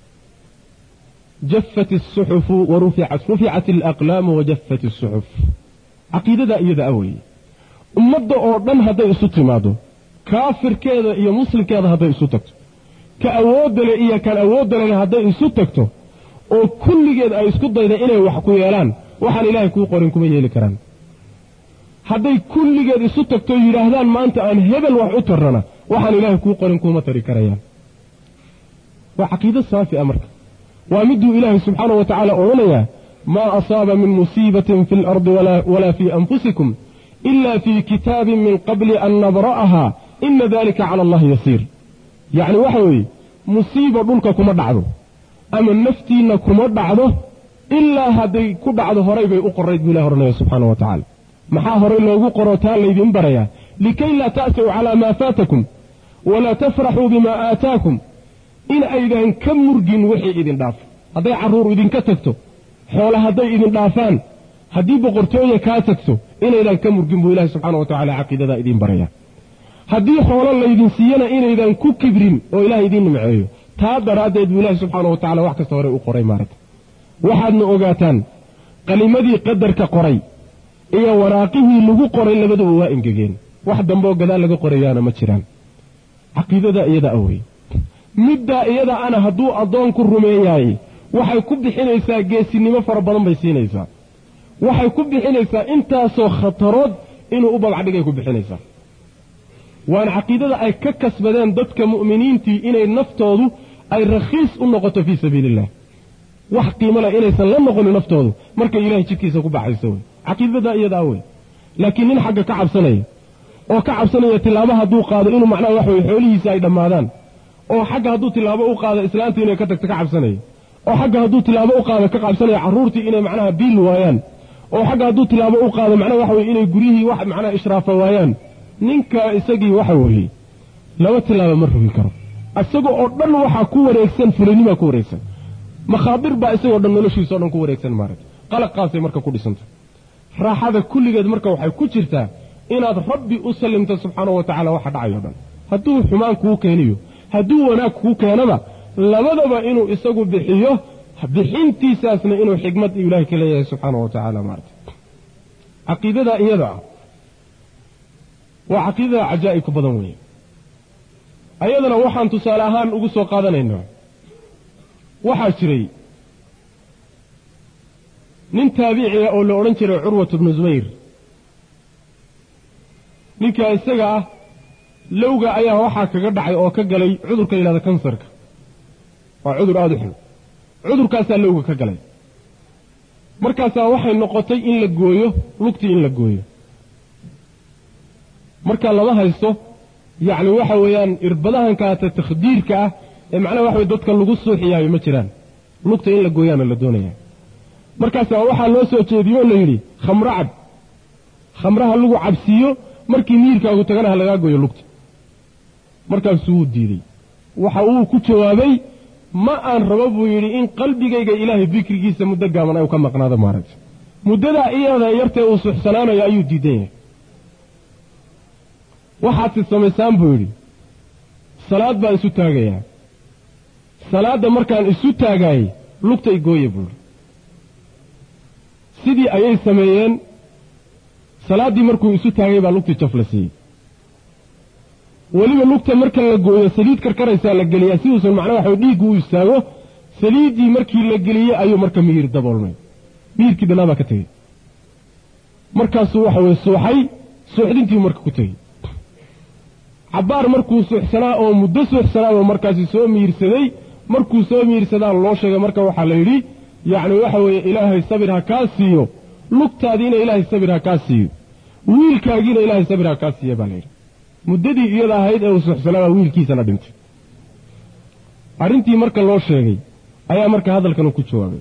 جفت الصحف ورفعت الأقلام وجفت الصحف عقيدة دائية أوي أمد أردن هذا يستماده كافر كذا يا مسلم كذا هذا يسوتك كأود له إياه كان أود له هذا يسوتك وكل جد أيسكت ضيدا إليه وحكوا يلان وحن إله كو قرنكم يلي كران هذا كل جد يسوتك يرهدان ما أنت أن هبل وحطرنا وحن إله كو قرنكم متري كريان وعقيدة صافي أمرك ومدوا إله سبحانه وتعالى أولياء ما أصاب من مصيبة في الأرض ولا في أنفسكم إلا في كتاب من قبل أن نبرأها إن ذلك على الله يسير يعني وحوي مصيبة دولك كما دعضه أما النفتين كما دعضه إلا هذي كدعضه هريبي أقرد بالله رنيه سبحانه وتعالى محا هري لو قرأتان ليذن بريا لكي لا تأسوا على ما فاتكم ولا تفرحوا بما آتاكم إن أيضا كم مرجين وحي إذن داف هذي عرور إذن كتكتو حول هذي إذن دافان هذي بقرتوية كاتكتو إن إذا كم مرجين بالله سبحانه وتعالى عقيدة إذن بريا haddii xoolo laydin siiyana inaydan ku kibrin oo ilaahay idin nimceeyo taa daraaddeed buu ilaahay subxaanahu wa tacaala wax kasta hore u qoray maaragta waxaadna ogaataan qalimadii qadarka qoray iyo waraaqihii lagu qoray labaduba waa engegeen wax dambe oo gadaal laga qorayaana ma jiraan caqiidada iyada awey middaa iyada ana hadduu addoonku rumeeyaay waxay ku bixinaysaa geesinimo fara badan bay siinaysaa waxay ku bixinaysaa intaasoo khatarood inuu u babacdhigay ku bixinaysaa وأن عقيدة أي ككس بدان ضدك مؤمنين تي إني نفتوضو أي رخيص النقطة في سبيل الله وحقي ملا إلي سلام نقول نفتوضو مركا إلهي تشكي سكو بعض يسوي عقيدة دا إيا داوي لكن إن حق كعب سنية أو كعب سنية تلابها دو قادة إنه معناه وحوي حوليه سايدا مادان أو حق هدو تلابها قادة إسلامتي إنه كتك تكعب سنية أو حق هدو تلابها قادة كعب سنية عرورتي إنه معناها بيل ويان أو حق هدو تلابها قادة معناه وحوي إنه قريه واحد معناه إشراف ويان ninka isagii waxa weeye laba tilaabo ma rugi karo asagoo oo dhan waxa ku wareegsan fulinima ku wareegsan makhaabir ba isagoo dhan noloshiisa oo dhan ku wareegsan maarad qalaqaasay marka ku dhisanta raaxada kulligeed marka waxay ku jirtaa inaad rabbi u sallimto subxaanahu wa tacaala waxa dhacayo dhan hadduu xumaan kuu keeniyo hadduu wanaag kuu keenaba labadaba inuu isagu bixiyo bixintiisaasna inuu xigmad ilaahay ka leeyahay subxaanahu wa tacaala maarad caqiidada iyada وعقيدة عجائب بدنوية أيضا وحان تسالهان أقصوا قادنين وحاشري نين تابعي أو لأورنشر عروة بن زبير نيكا إستقع lowga ayaa waxaa kaga dhacay oo ka galay cudurka la yidhahdo kansarka waa cudur aada u xun cudurkaasaa lowga ka galay markaasaa waxay noqotay in la gooyo lugtii in la gooyo marka lama haysto yacni waxa weeyaan irbadahankaata takhdiirka ah ee macnaha waxa weye dadka lagu suuxiyaayo ma jiraan lugta in la gooyaana la doonaya markaasaa waxaa loo soo jeediyey oo la yidhi khamro cab khamraha lagu cabsiiyo markii miirkaagu tagana ha lagaa gooyo lugta markaasuu wuu diidey waxa uu ku jawaabay ma aan rabo buu yidhi in qalbigayga ilaahay dikrigiisa muddo gaaban ay ka maqnaado maaragta muddadaa iyada yartee uu suxsanaanayo ayuu diidan yahay waxaadsi samaysaan buu yidhi salaad baan isu taagayaa salaadda markaan isu taagaayey lugtay gooye buu yidhi sidii ayay sameeyeen salaaddii markuu isu taagay baa lugtii jaf la siiyey weliba lugta marka la gooyo saliid karkaraysaa la geliyaa si uusan macnaha waxa dhiiggu u istaago saliiddii markii la geliyey ayuu marka miyir daboolmay miyirkii dhanaa baa ka tegey markaasuu waxa weye suuxay suuxdintii marka ku tegey cabbaar markuu suuxsanaa oo muddo suuxsanaaba markaasi soo miirsaday markuu soo miirsadaa loo sheegay marka waxaa la yidhi yacni waxa weeye ilaahay sabir ha kaa siiyo lugtaadiina ilaahay sabir ha kaa siiyo wiilkaagiina ilaahay sabir ha kaa siiya baa la yidhi muddadii iyada ahayd ee uu suuxsanaabaa wiilkiisana dhintay arrintii marka loo sheegay ayaa marka hadalkanu ku jawaabay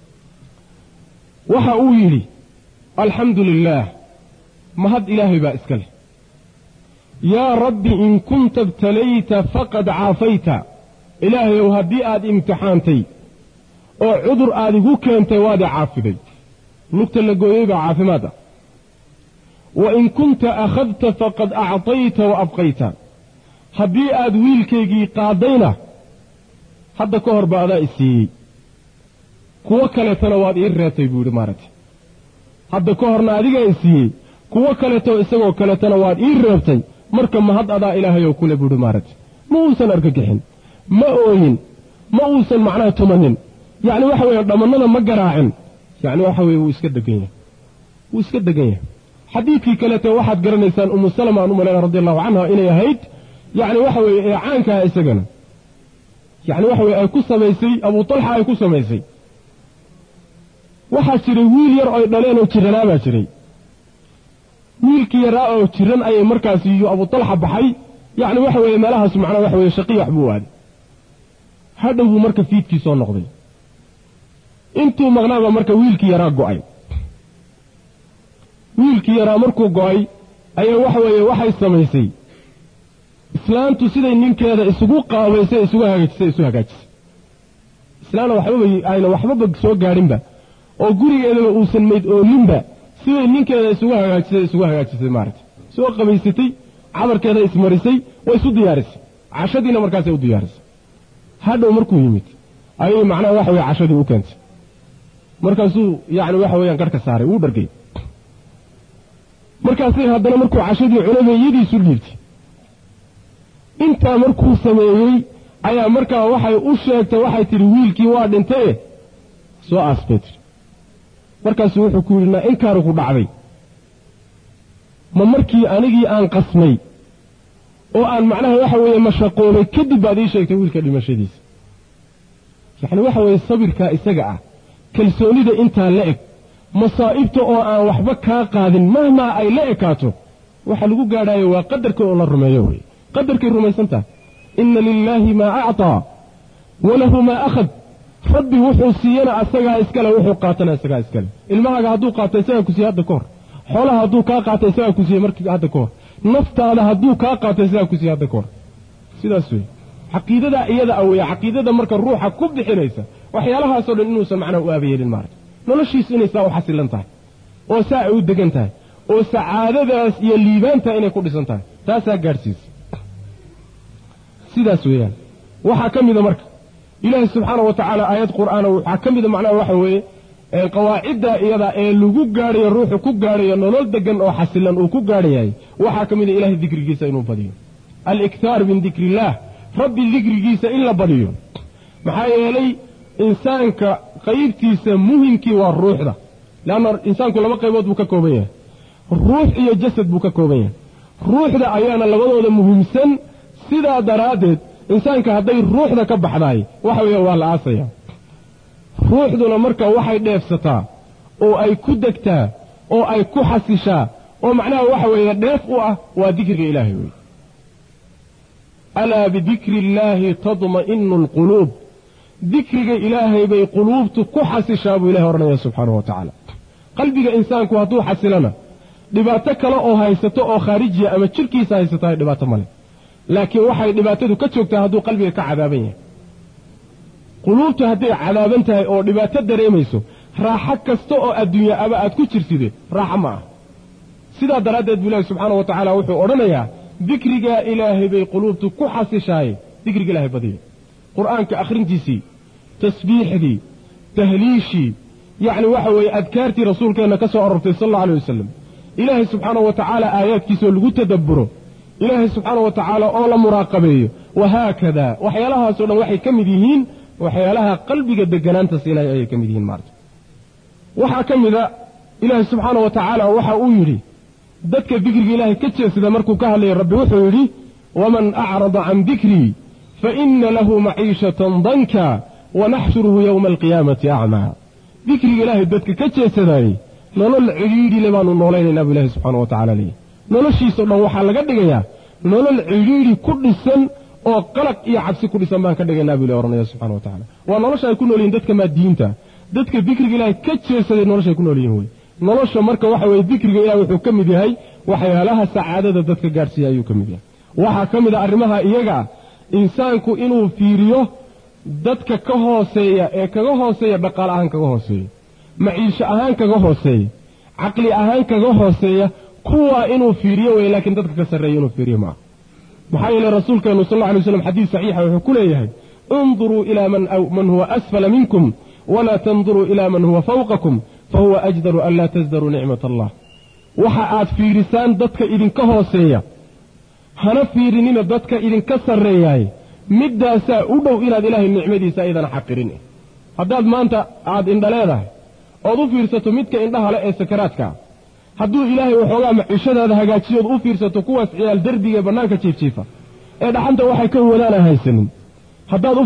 waxa uu yidhi alxamdu lilaah mahad ilaahay baa iska leh yaa rabbi in kunta ibtalayta faqad caafayta ilaahayow haddii aad imtixaantay oo cudur aad igu keentay waad i caafiday lugta la gooyey baa caafimaad ah wa in kunta akhadta faqad actayta wa abqayta haddii aad wiilkaygii qaadayna hadda ka hor ba adaa i siiyey kuwo kaleetana waad ii reebtay buu yidhi maaragtay hadda ka horna adigaa i siiyey kuwo kaleetoo isagoo kaleetana waad ii reebtay marka mahad adaa ilaahayow kule buu yidhi maaragtay ma uusan argagixin ma ooyin ma uusan macnaha tumanin yacni waxa weeye dhammannada ma garaacin yacni waxa weeye wuu iska degan yahay xadiidkii kaleete waxaad garanaysaan umu salama aan u malayna radi allahu canha inay ahayd yacni waxa weeye ee caankaha isagana yacni waxa weye ay ku samaysay abu talxa ay ku samaysay waxaa jiray wiil yar oy dhaleen oo jiranaa baa jiray wiilkii yaraa oo jiran ayay markaasi iyo abu talxa baxay yacni waxa weeye meelahaas macnaha waxa weeye shaqi wax buu aaday hadhow buu marka fiidkii soo noqday intuu maqnaaba marka wiilkii yaraa go'ay wiilkii yaraa markuu go'ay ayaa waxa weeye waxay samaysay islaantu siday ninkeeda isugu qaabaysay isu hagaajisay islaana ayna waxbaba soo gaadhinba oo gurigeedaba uusan mayd ooninba siday ninkeeda isugu hagaajisay maaragtay soo qabaysatay cabarkeeda ismarisay way isu diyaarisay cashadiina markaasay u diyaarisay hadhow markuu yimid ayay macnaha waxa weye cashadii u keentay markaasuu yacni waxa weeyaan garhka saaray wuu dhargay markaasay haddana markuu cashadii cunabay iyadiisu dhiibtay intaa markuu sameeyey ayaa markaa waxay u sheegtay waxay tidhi wiilkii waa dhintaye soo aasbay tidhi markaasuu wuxuu ku yidhi naa inkaaru ku dhacday ma markii anigii aan qasmay oo aan macnaha waxa weeye mashaqoobay kadib baad ii sheegtay wiilka dhimashadiisa yacni waxa weeye sabirkaa isaga ah kalsoonida intaa la eg masaa'ibta oo aan waxba kaa qaadin mahmaa ay la ekaato waxa lagu gaadhaayo waa qadarka oo la rumeeyo wey qadarkay rumaysan tahay inna lilaahi maa actaa walahu maa akhad rabbi wuxuu siiyana asagaa iskale wuxuu qaatana isagaa iskale ilmahaaga hadduu qaata isagaa ku siiye hadda ka hor xoolaha hadduu kaa qaata isagaa ku siiye markii hadda ka hor naftaada hadduu kaa qaata isagaa ku siiye hadda ka hor sidaas wey caqiidadaa iyada aweeye caqiidada marka ruuxa ku bixinaysa waxyaalahaasoo dhan inuusan macnaha u aabayeelin maaragta noloshiisu inay saa u xasilan tahay oo saa ay u degan tahay oo sacaadadaas iyo liibaanta inay ku dhisan tahay taasaa gaadhsiisa sidaas weeyaan waxaa ka mida marka ilaahay subxaana wa tacaala aayad qur'aana waxaa ka mida macnaha waxa weeye qawaacidda iyada ee lagu gaadhayo ruuxu ku gaadhayo nolol degan oo xasilan uu ku gaadhayahay waxaa ka mida ilaahay dikrigiisa inuu badiyo aliktaar min dikri illaah rabbi dikrigiisa in la badiyo maxaa yeelay insaanka qaybtiisa muhimkii waa ruuxda leanna insaanku laba qaybood buu ka kooban yahay ruux iyo jasad buu ka kooban yahay ruuxda ayaana labadooda muhiimsan sidaa daraaddeed insaanka hadday ruuxda ka baxdaay waxa weeye waa la aasaya ruuxduna marka waxay dheefsataa oo ay ku degtaa oo ay ku xasishaa oo macnaha waxa weeye dheef u ah waa dikriga ilaahay wey alaa bidikri illaahi tadma'inu alquluub dikriga ilaahay bay quluubtu ku xasishaa buu ilahay odhanaya subxaanahu wa tacaala qalbiga insaanku hadduu xasilana dhibaato kale oo haysato oo khaarijiya ama jirkiisa haysatahay dhibaato male laakiin waxay dhibaatadu ka joogtaa hadduu qalbiga ka cadaaban yahay quluubtu hadday cadaaban tahay oo dhibaato dareemayso raaxo kasta oo adduunya aba aad ku jirside raaxo ma ah sidaa daraaddeed buu ilaahi subxaana wa tacaala wuxuu odhanayaa dikrigaa ilaahay bay quluubtu ku xasishaaye dikriga ilaahay badiya qur'aanka akhrintiisii tasbiixdii tahliishii yacni waxa weeye adkaartii rasuulkeenna ka soo arortay sal allau alay wasalam ilaahay subxaana wa tacaala aayaadkiisaoo lagu tadabburo ilaahay subxaana wa tacaala oo la muraaqabeeyo wahaakadaa waxyaalahaasoo dhan waxay ka mid yihiin waxyaalaha qalbiga deganaanta siinaya ayay ka mid yihiin maarta waxaa ka mida ilaahay subxaana wa tacaala waxa uu yidhi dadka dikriga ilaahay ka jeesada markuu ka hadlayay rabbi wuxuu yidhi waman acrada can dikrii fa inna lahu maciishatan danka wanaxshuruhu yowma alqiyaamati acmaa dikriga ilaahay dadka ka jeesadaayey nolol cidhiidhile baanu noolaynaynaa buu ilahay subxaana wa tacala leeyahy noloshiisao dhan waxaa laga dhigayaa nolol cidhiidhi ku dhisan oo qalaq iyo cabsi ku dhisan baan ka dhigaynaa buu ilahi odhanaya subxana wa tacala waa nolosha ay ku nool yihin dadka maadiyiinta dadka dikriga ilaahay ka jeesaday nolosha ay ku nool yihin wey nolosha marka waxa weeye dikriga ilahay wuxuu ka mid yahay waxyaalaha sacaadada dadka gaadhsiiya ayuu ka mid yahay waxaa ka mid a arrimaha iyaga insaanku inuu fiiriyo dadka ka hooseeya ee kaga hooseeya dhaqaal ahaan kaga hooseeya maciisho ahaan kaga hooseeya caqli ahaan kaga hooseeya kuwaa inuu fiiriyo wey laakiin dadka ka sarreeya inuu fiiriyo maaha maxaa yeelay rasuulkeennu sal alla alay waslam xadiis saxiixa wuxuu ku leeyahay induruu ilaa man huwa asfala minkum walaa tanduruu ilaa man huwa fawqakum fahuwa ajdaru an laa tasdaruu nicmat allah waxa aad fiirisaan dadka idinka hooseeya hana fiirinina dadka idinka sarreeyaay middaasaa u dhow inaad ilaahay nicmadiisa aydan xaqirin haddaad maanta aad indha leedahay ood u fiirsato midka indhaha le ee sakaraadkaa hadduu ilaahay waxoogaa maciishadaada hagaajiyood u fiirsato kuwaas ciyaal derbiga ee bannaanka jiifjiifa ee dhaxanta waxay ka wadaan aan haysanin haddaad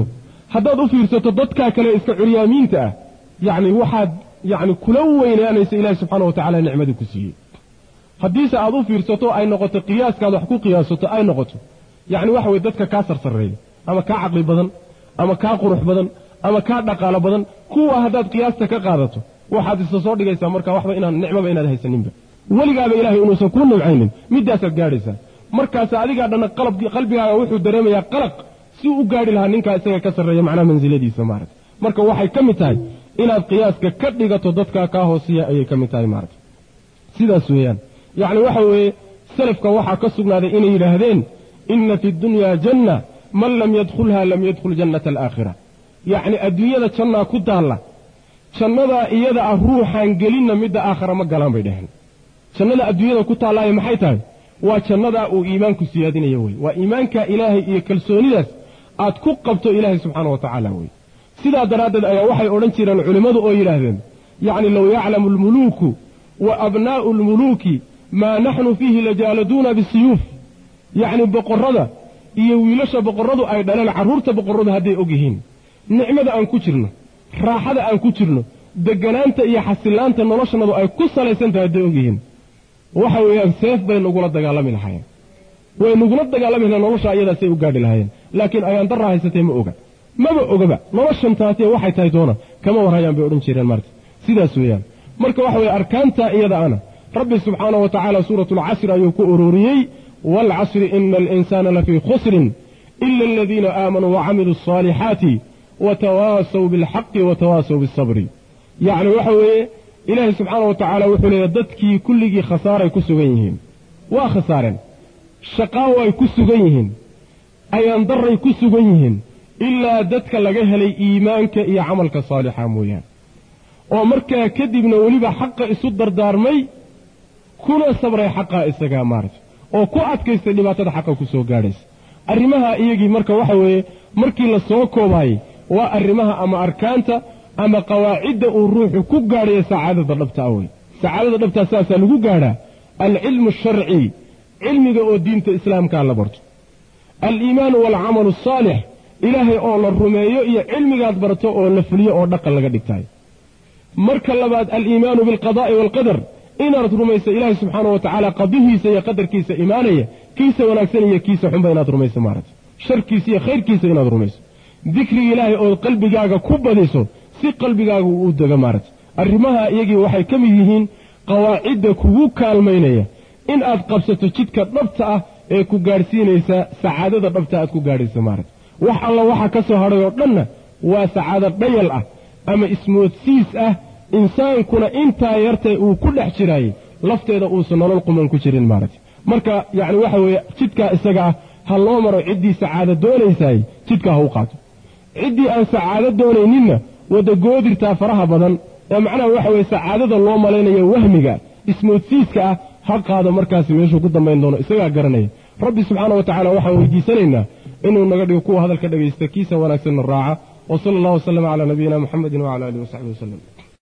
u fiirsato dadkaa kale iska curyaamiinta ah yacni waxaad yacni kula weynaanaysa ilaahay subxaana wa tacala nicmadii ku siiyey haddiise aad u fiirsato ay noqoto qiyaaskaad wax ku qiyaasato ay noqoto yacni waxa weye dadka kaa sarsarreeya ama kaa caqli badan ama kaa qurux badan ama kaa dhaqaalo badan kuwa haddaad qiyaasta ka qaadato waxaad isa soo dhigaysaa marka waxba nicmaba inaad haysaninba weligaaba ilaahay inuusan kuu nimcaynin middaasaad gaadhaysaa markaas adigaa dhanna qalbigaaga wuxuu dareemayaa qalaq si u gaadhi lahaa ninkaa isaga ka sarreeya macnaha mansiladiisa maarata marka waxay ka mid tahay inaad qiyaaska ka dhigato dadkaa kaa hooseeya ayay ka mid tahay maarata sidaas weeyaan yacni waxa weeye salafka waxaa ka sugnaaday inay yidhaahdeen inna fi dunyaa janna man lam yadkhulha lam yadkhul jannata alaakhira yacni adduunyada jannaa ku taalla jannadaa iyada ah ruuxaan gelinna midda aakhara ma galaan bay dhaheen jannada adduunyada ku taallaaye maxay tahay waa jannadaa uu iimaanku siyaadinaya wey waa iimaanka ilaahay iyo kalsoonidaas aad ku qabto ilaahay subxaana wa tacaala wey sidaa daraaddeed ayaa waxay odhan jireen culimmadu oo yidhaahdeen yacni low yaclamu almuluuku wa abnaa'u almuluuki maa naxnu fiihi lajaaladuuna bisiyuuf yacni boqorrada iyo wiilasha boqorradu ay dhaleen carruurta boqorradu hadday og yihiin nicmada aan ku jirno raaxada aan ku jirno deganaanta iyo xasilaanta noloshanadu ay ku salaysan tahay hadday og yihiin waxa weeyaan seef bay nagula dagaalami lahaayeen way nagula dagaalami lahayen nolosha ayadaasay u gaadhi lahaayeen laakiin ayaan darra haysatee maba ogaba noloshan taatee waxay tahay doona kama warhayaan bay odhan jireen marka sidaas weeyaan marka waxa weeye arkaantaa iyada ana rabbi subxaanahu wa tacaala suuratulcasri ayuu ku ururiyey waalcasri ina alinsaana lafii khusrin ila aladiina aamanuu wacamiluu asaalixaati watawaasaw bilxaqi watawaasaw bisabri yacni waxa weeye ilaahay subxaana wa tacaala wuxuu leeyahy dadkii kulligii khasaaray ku sugan yihiin waa khasaareen shaqaawo ay ku sugan yihiin ayaan darray ku sugan yihiin ilaa dadka laga helay iimaanka iyo camalka saalixa mooyaane oo markaa kadibna weliba xaqa isu dardaarmay kuna sabray xaqaa isagaa maarata oo ku adkaystay dhibaatada xaqa ku soo gaadhaysa arrimaha iyagii marka waxa weeye markii la soo koobaayey waa arrimaha ama arkaanta ama qawaacidda uu ruuxu ku gaadhayo sacaadada dhabta awey sacaadada dhabtaa saasaa lagu gaadhaa alcilmu asharci علمك أو دين الإسلام كان لبرت الإيمان والعمل الصالح إلهي أول الرمية علمك أدبرته أو النفلية أو نقل لك دكتاي مركا لبعد الإيمان بالقضاء والقدر إن أردت رميس إلهي سبحانه وتعالى قضيه سيقدر كيس إيمانية كيس ونكسنية كيس حنبا إناد رميس مارت شر كيسية خير كيس إناد رميس ذكر إلهي أو قلب جاغا كوبا ديسو سي قلب جاغا ودغا مارت الرماها يجي وحي كم يهين قواعد كوكو كالمينية إن أد قبسة جدك نبتة كو غارسينيسا سعادة نبتة كو غارسة مارت وح الله وحا كسو هريو لنا وسعادة ديال أما اسمه سيس إنسان كنا إنتا يرتي وكل احتراي لفته إذا أوصلنا للقمان كشرين مارت مركا يعني وحوي جدك إساقا هالله مرو عدي سعادة دولي ساي جدك هوقاته عدي أن سعادة دولي نينا ودا قودر تافرها بدن معنى وحوي سعادة الله مالينا يوهمك اسمه سيسكا حق هذا مركاسي ويشو قدام بين دونه إساقا قرني ربي سبحانه وتعالى وحوي دي سنينا إنه نقدر يكون هذا الكلام يستكيس ونكسن الراعة وصلى الله وسلم على نبينا محمد وعلى آله وصحبه وسلم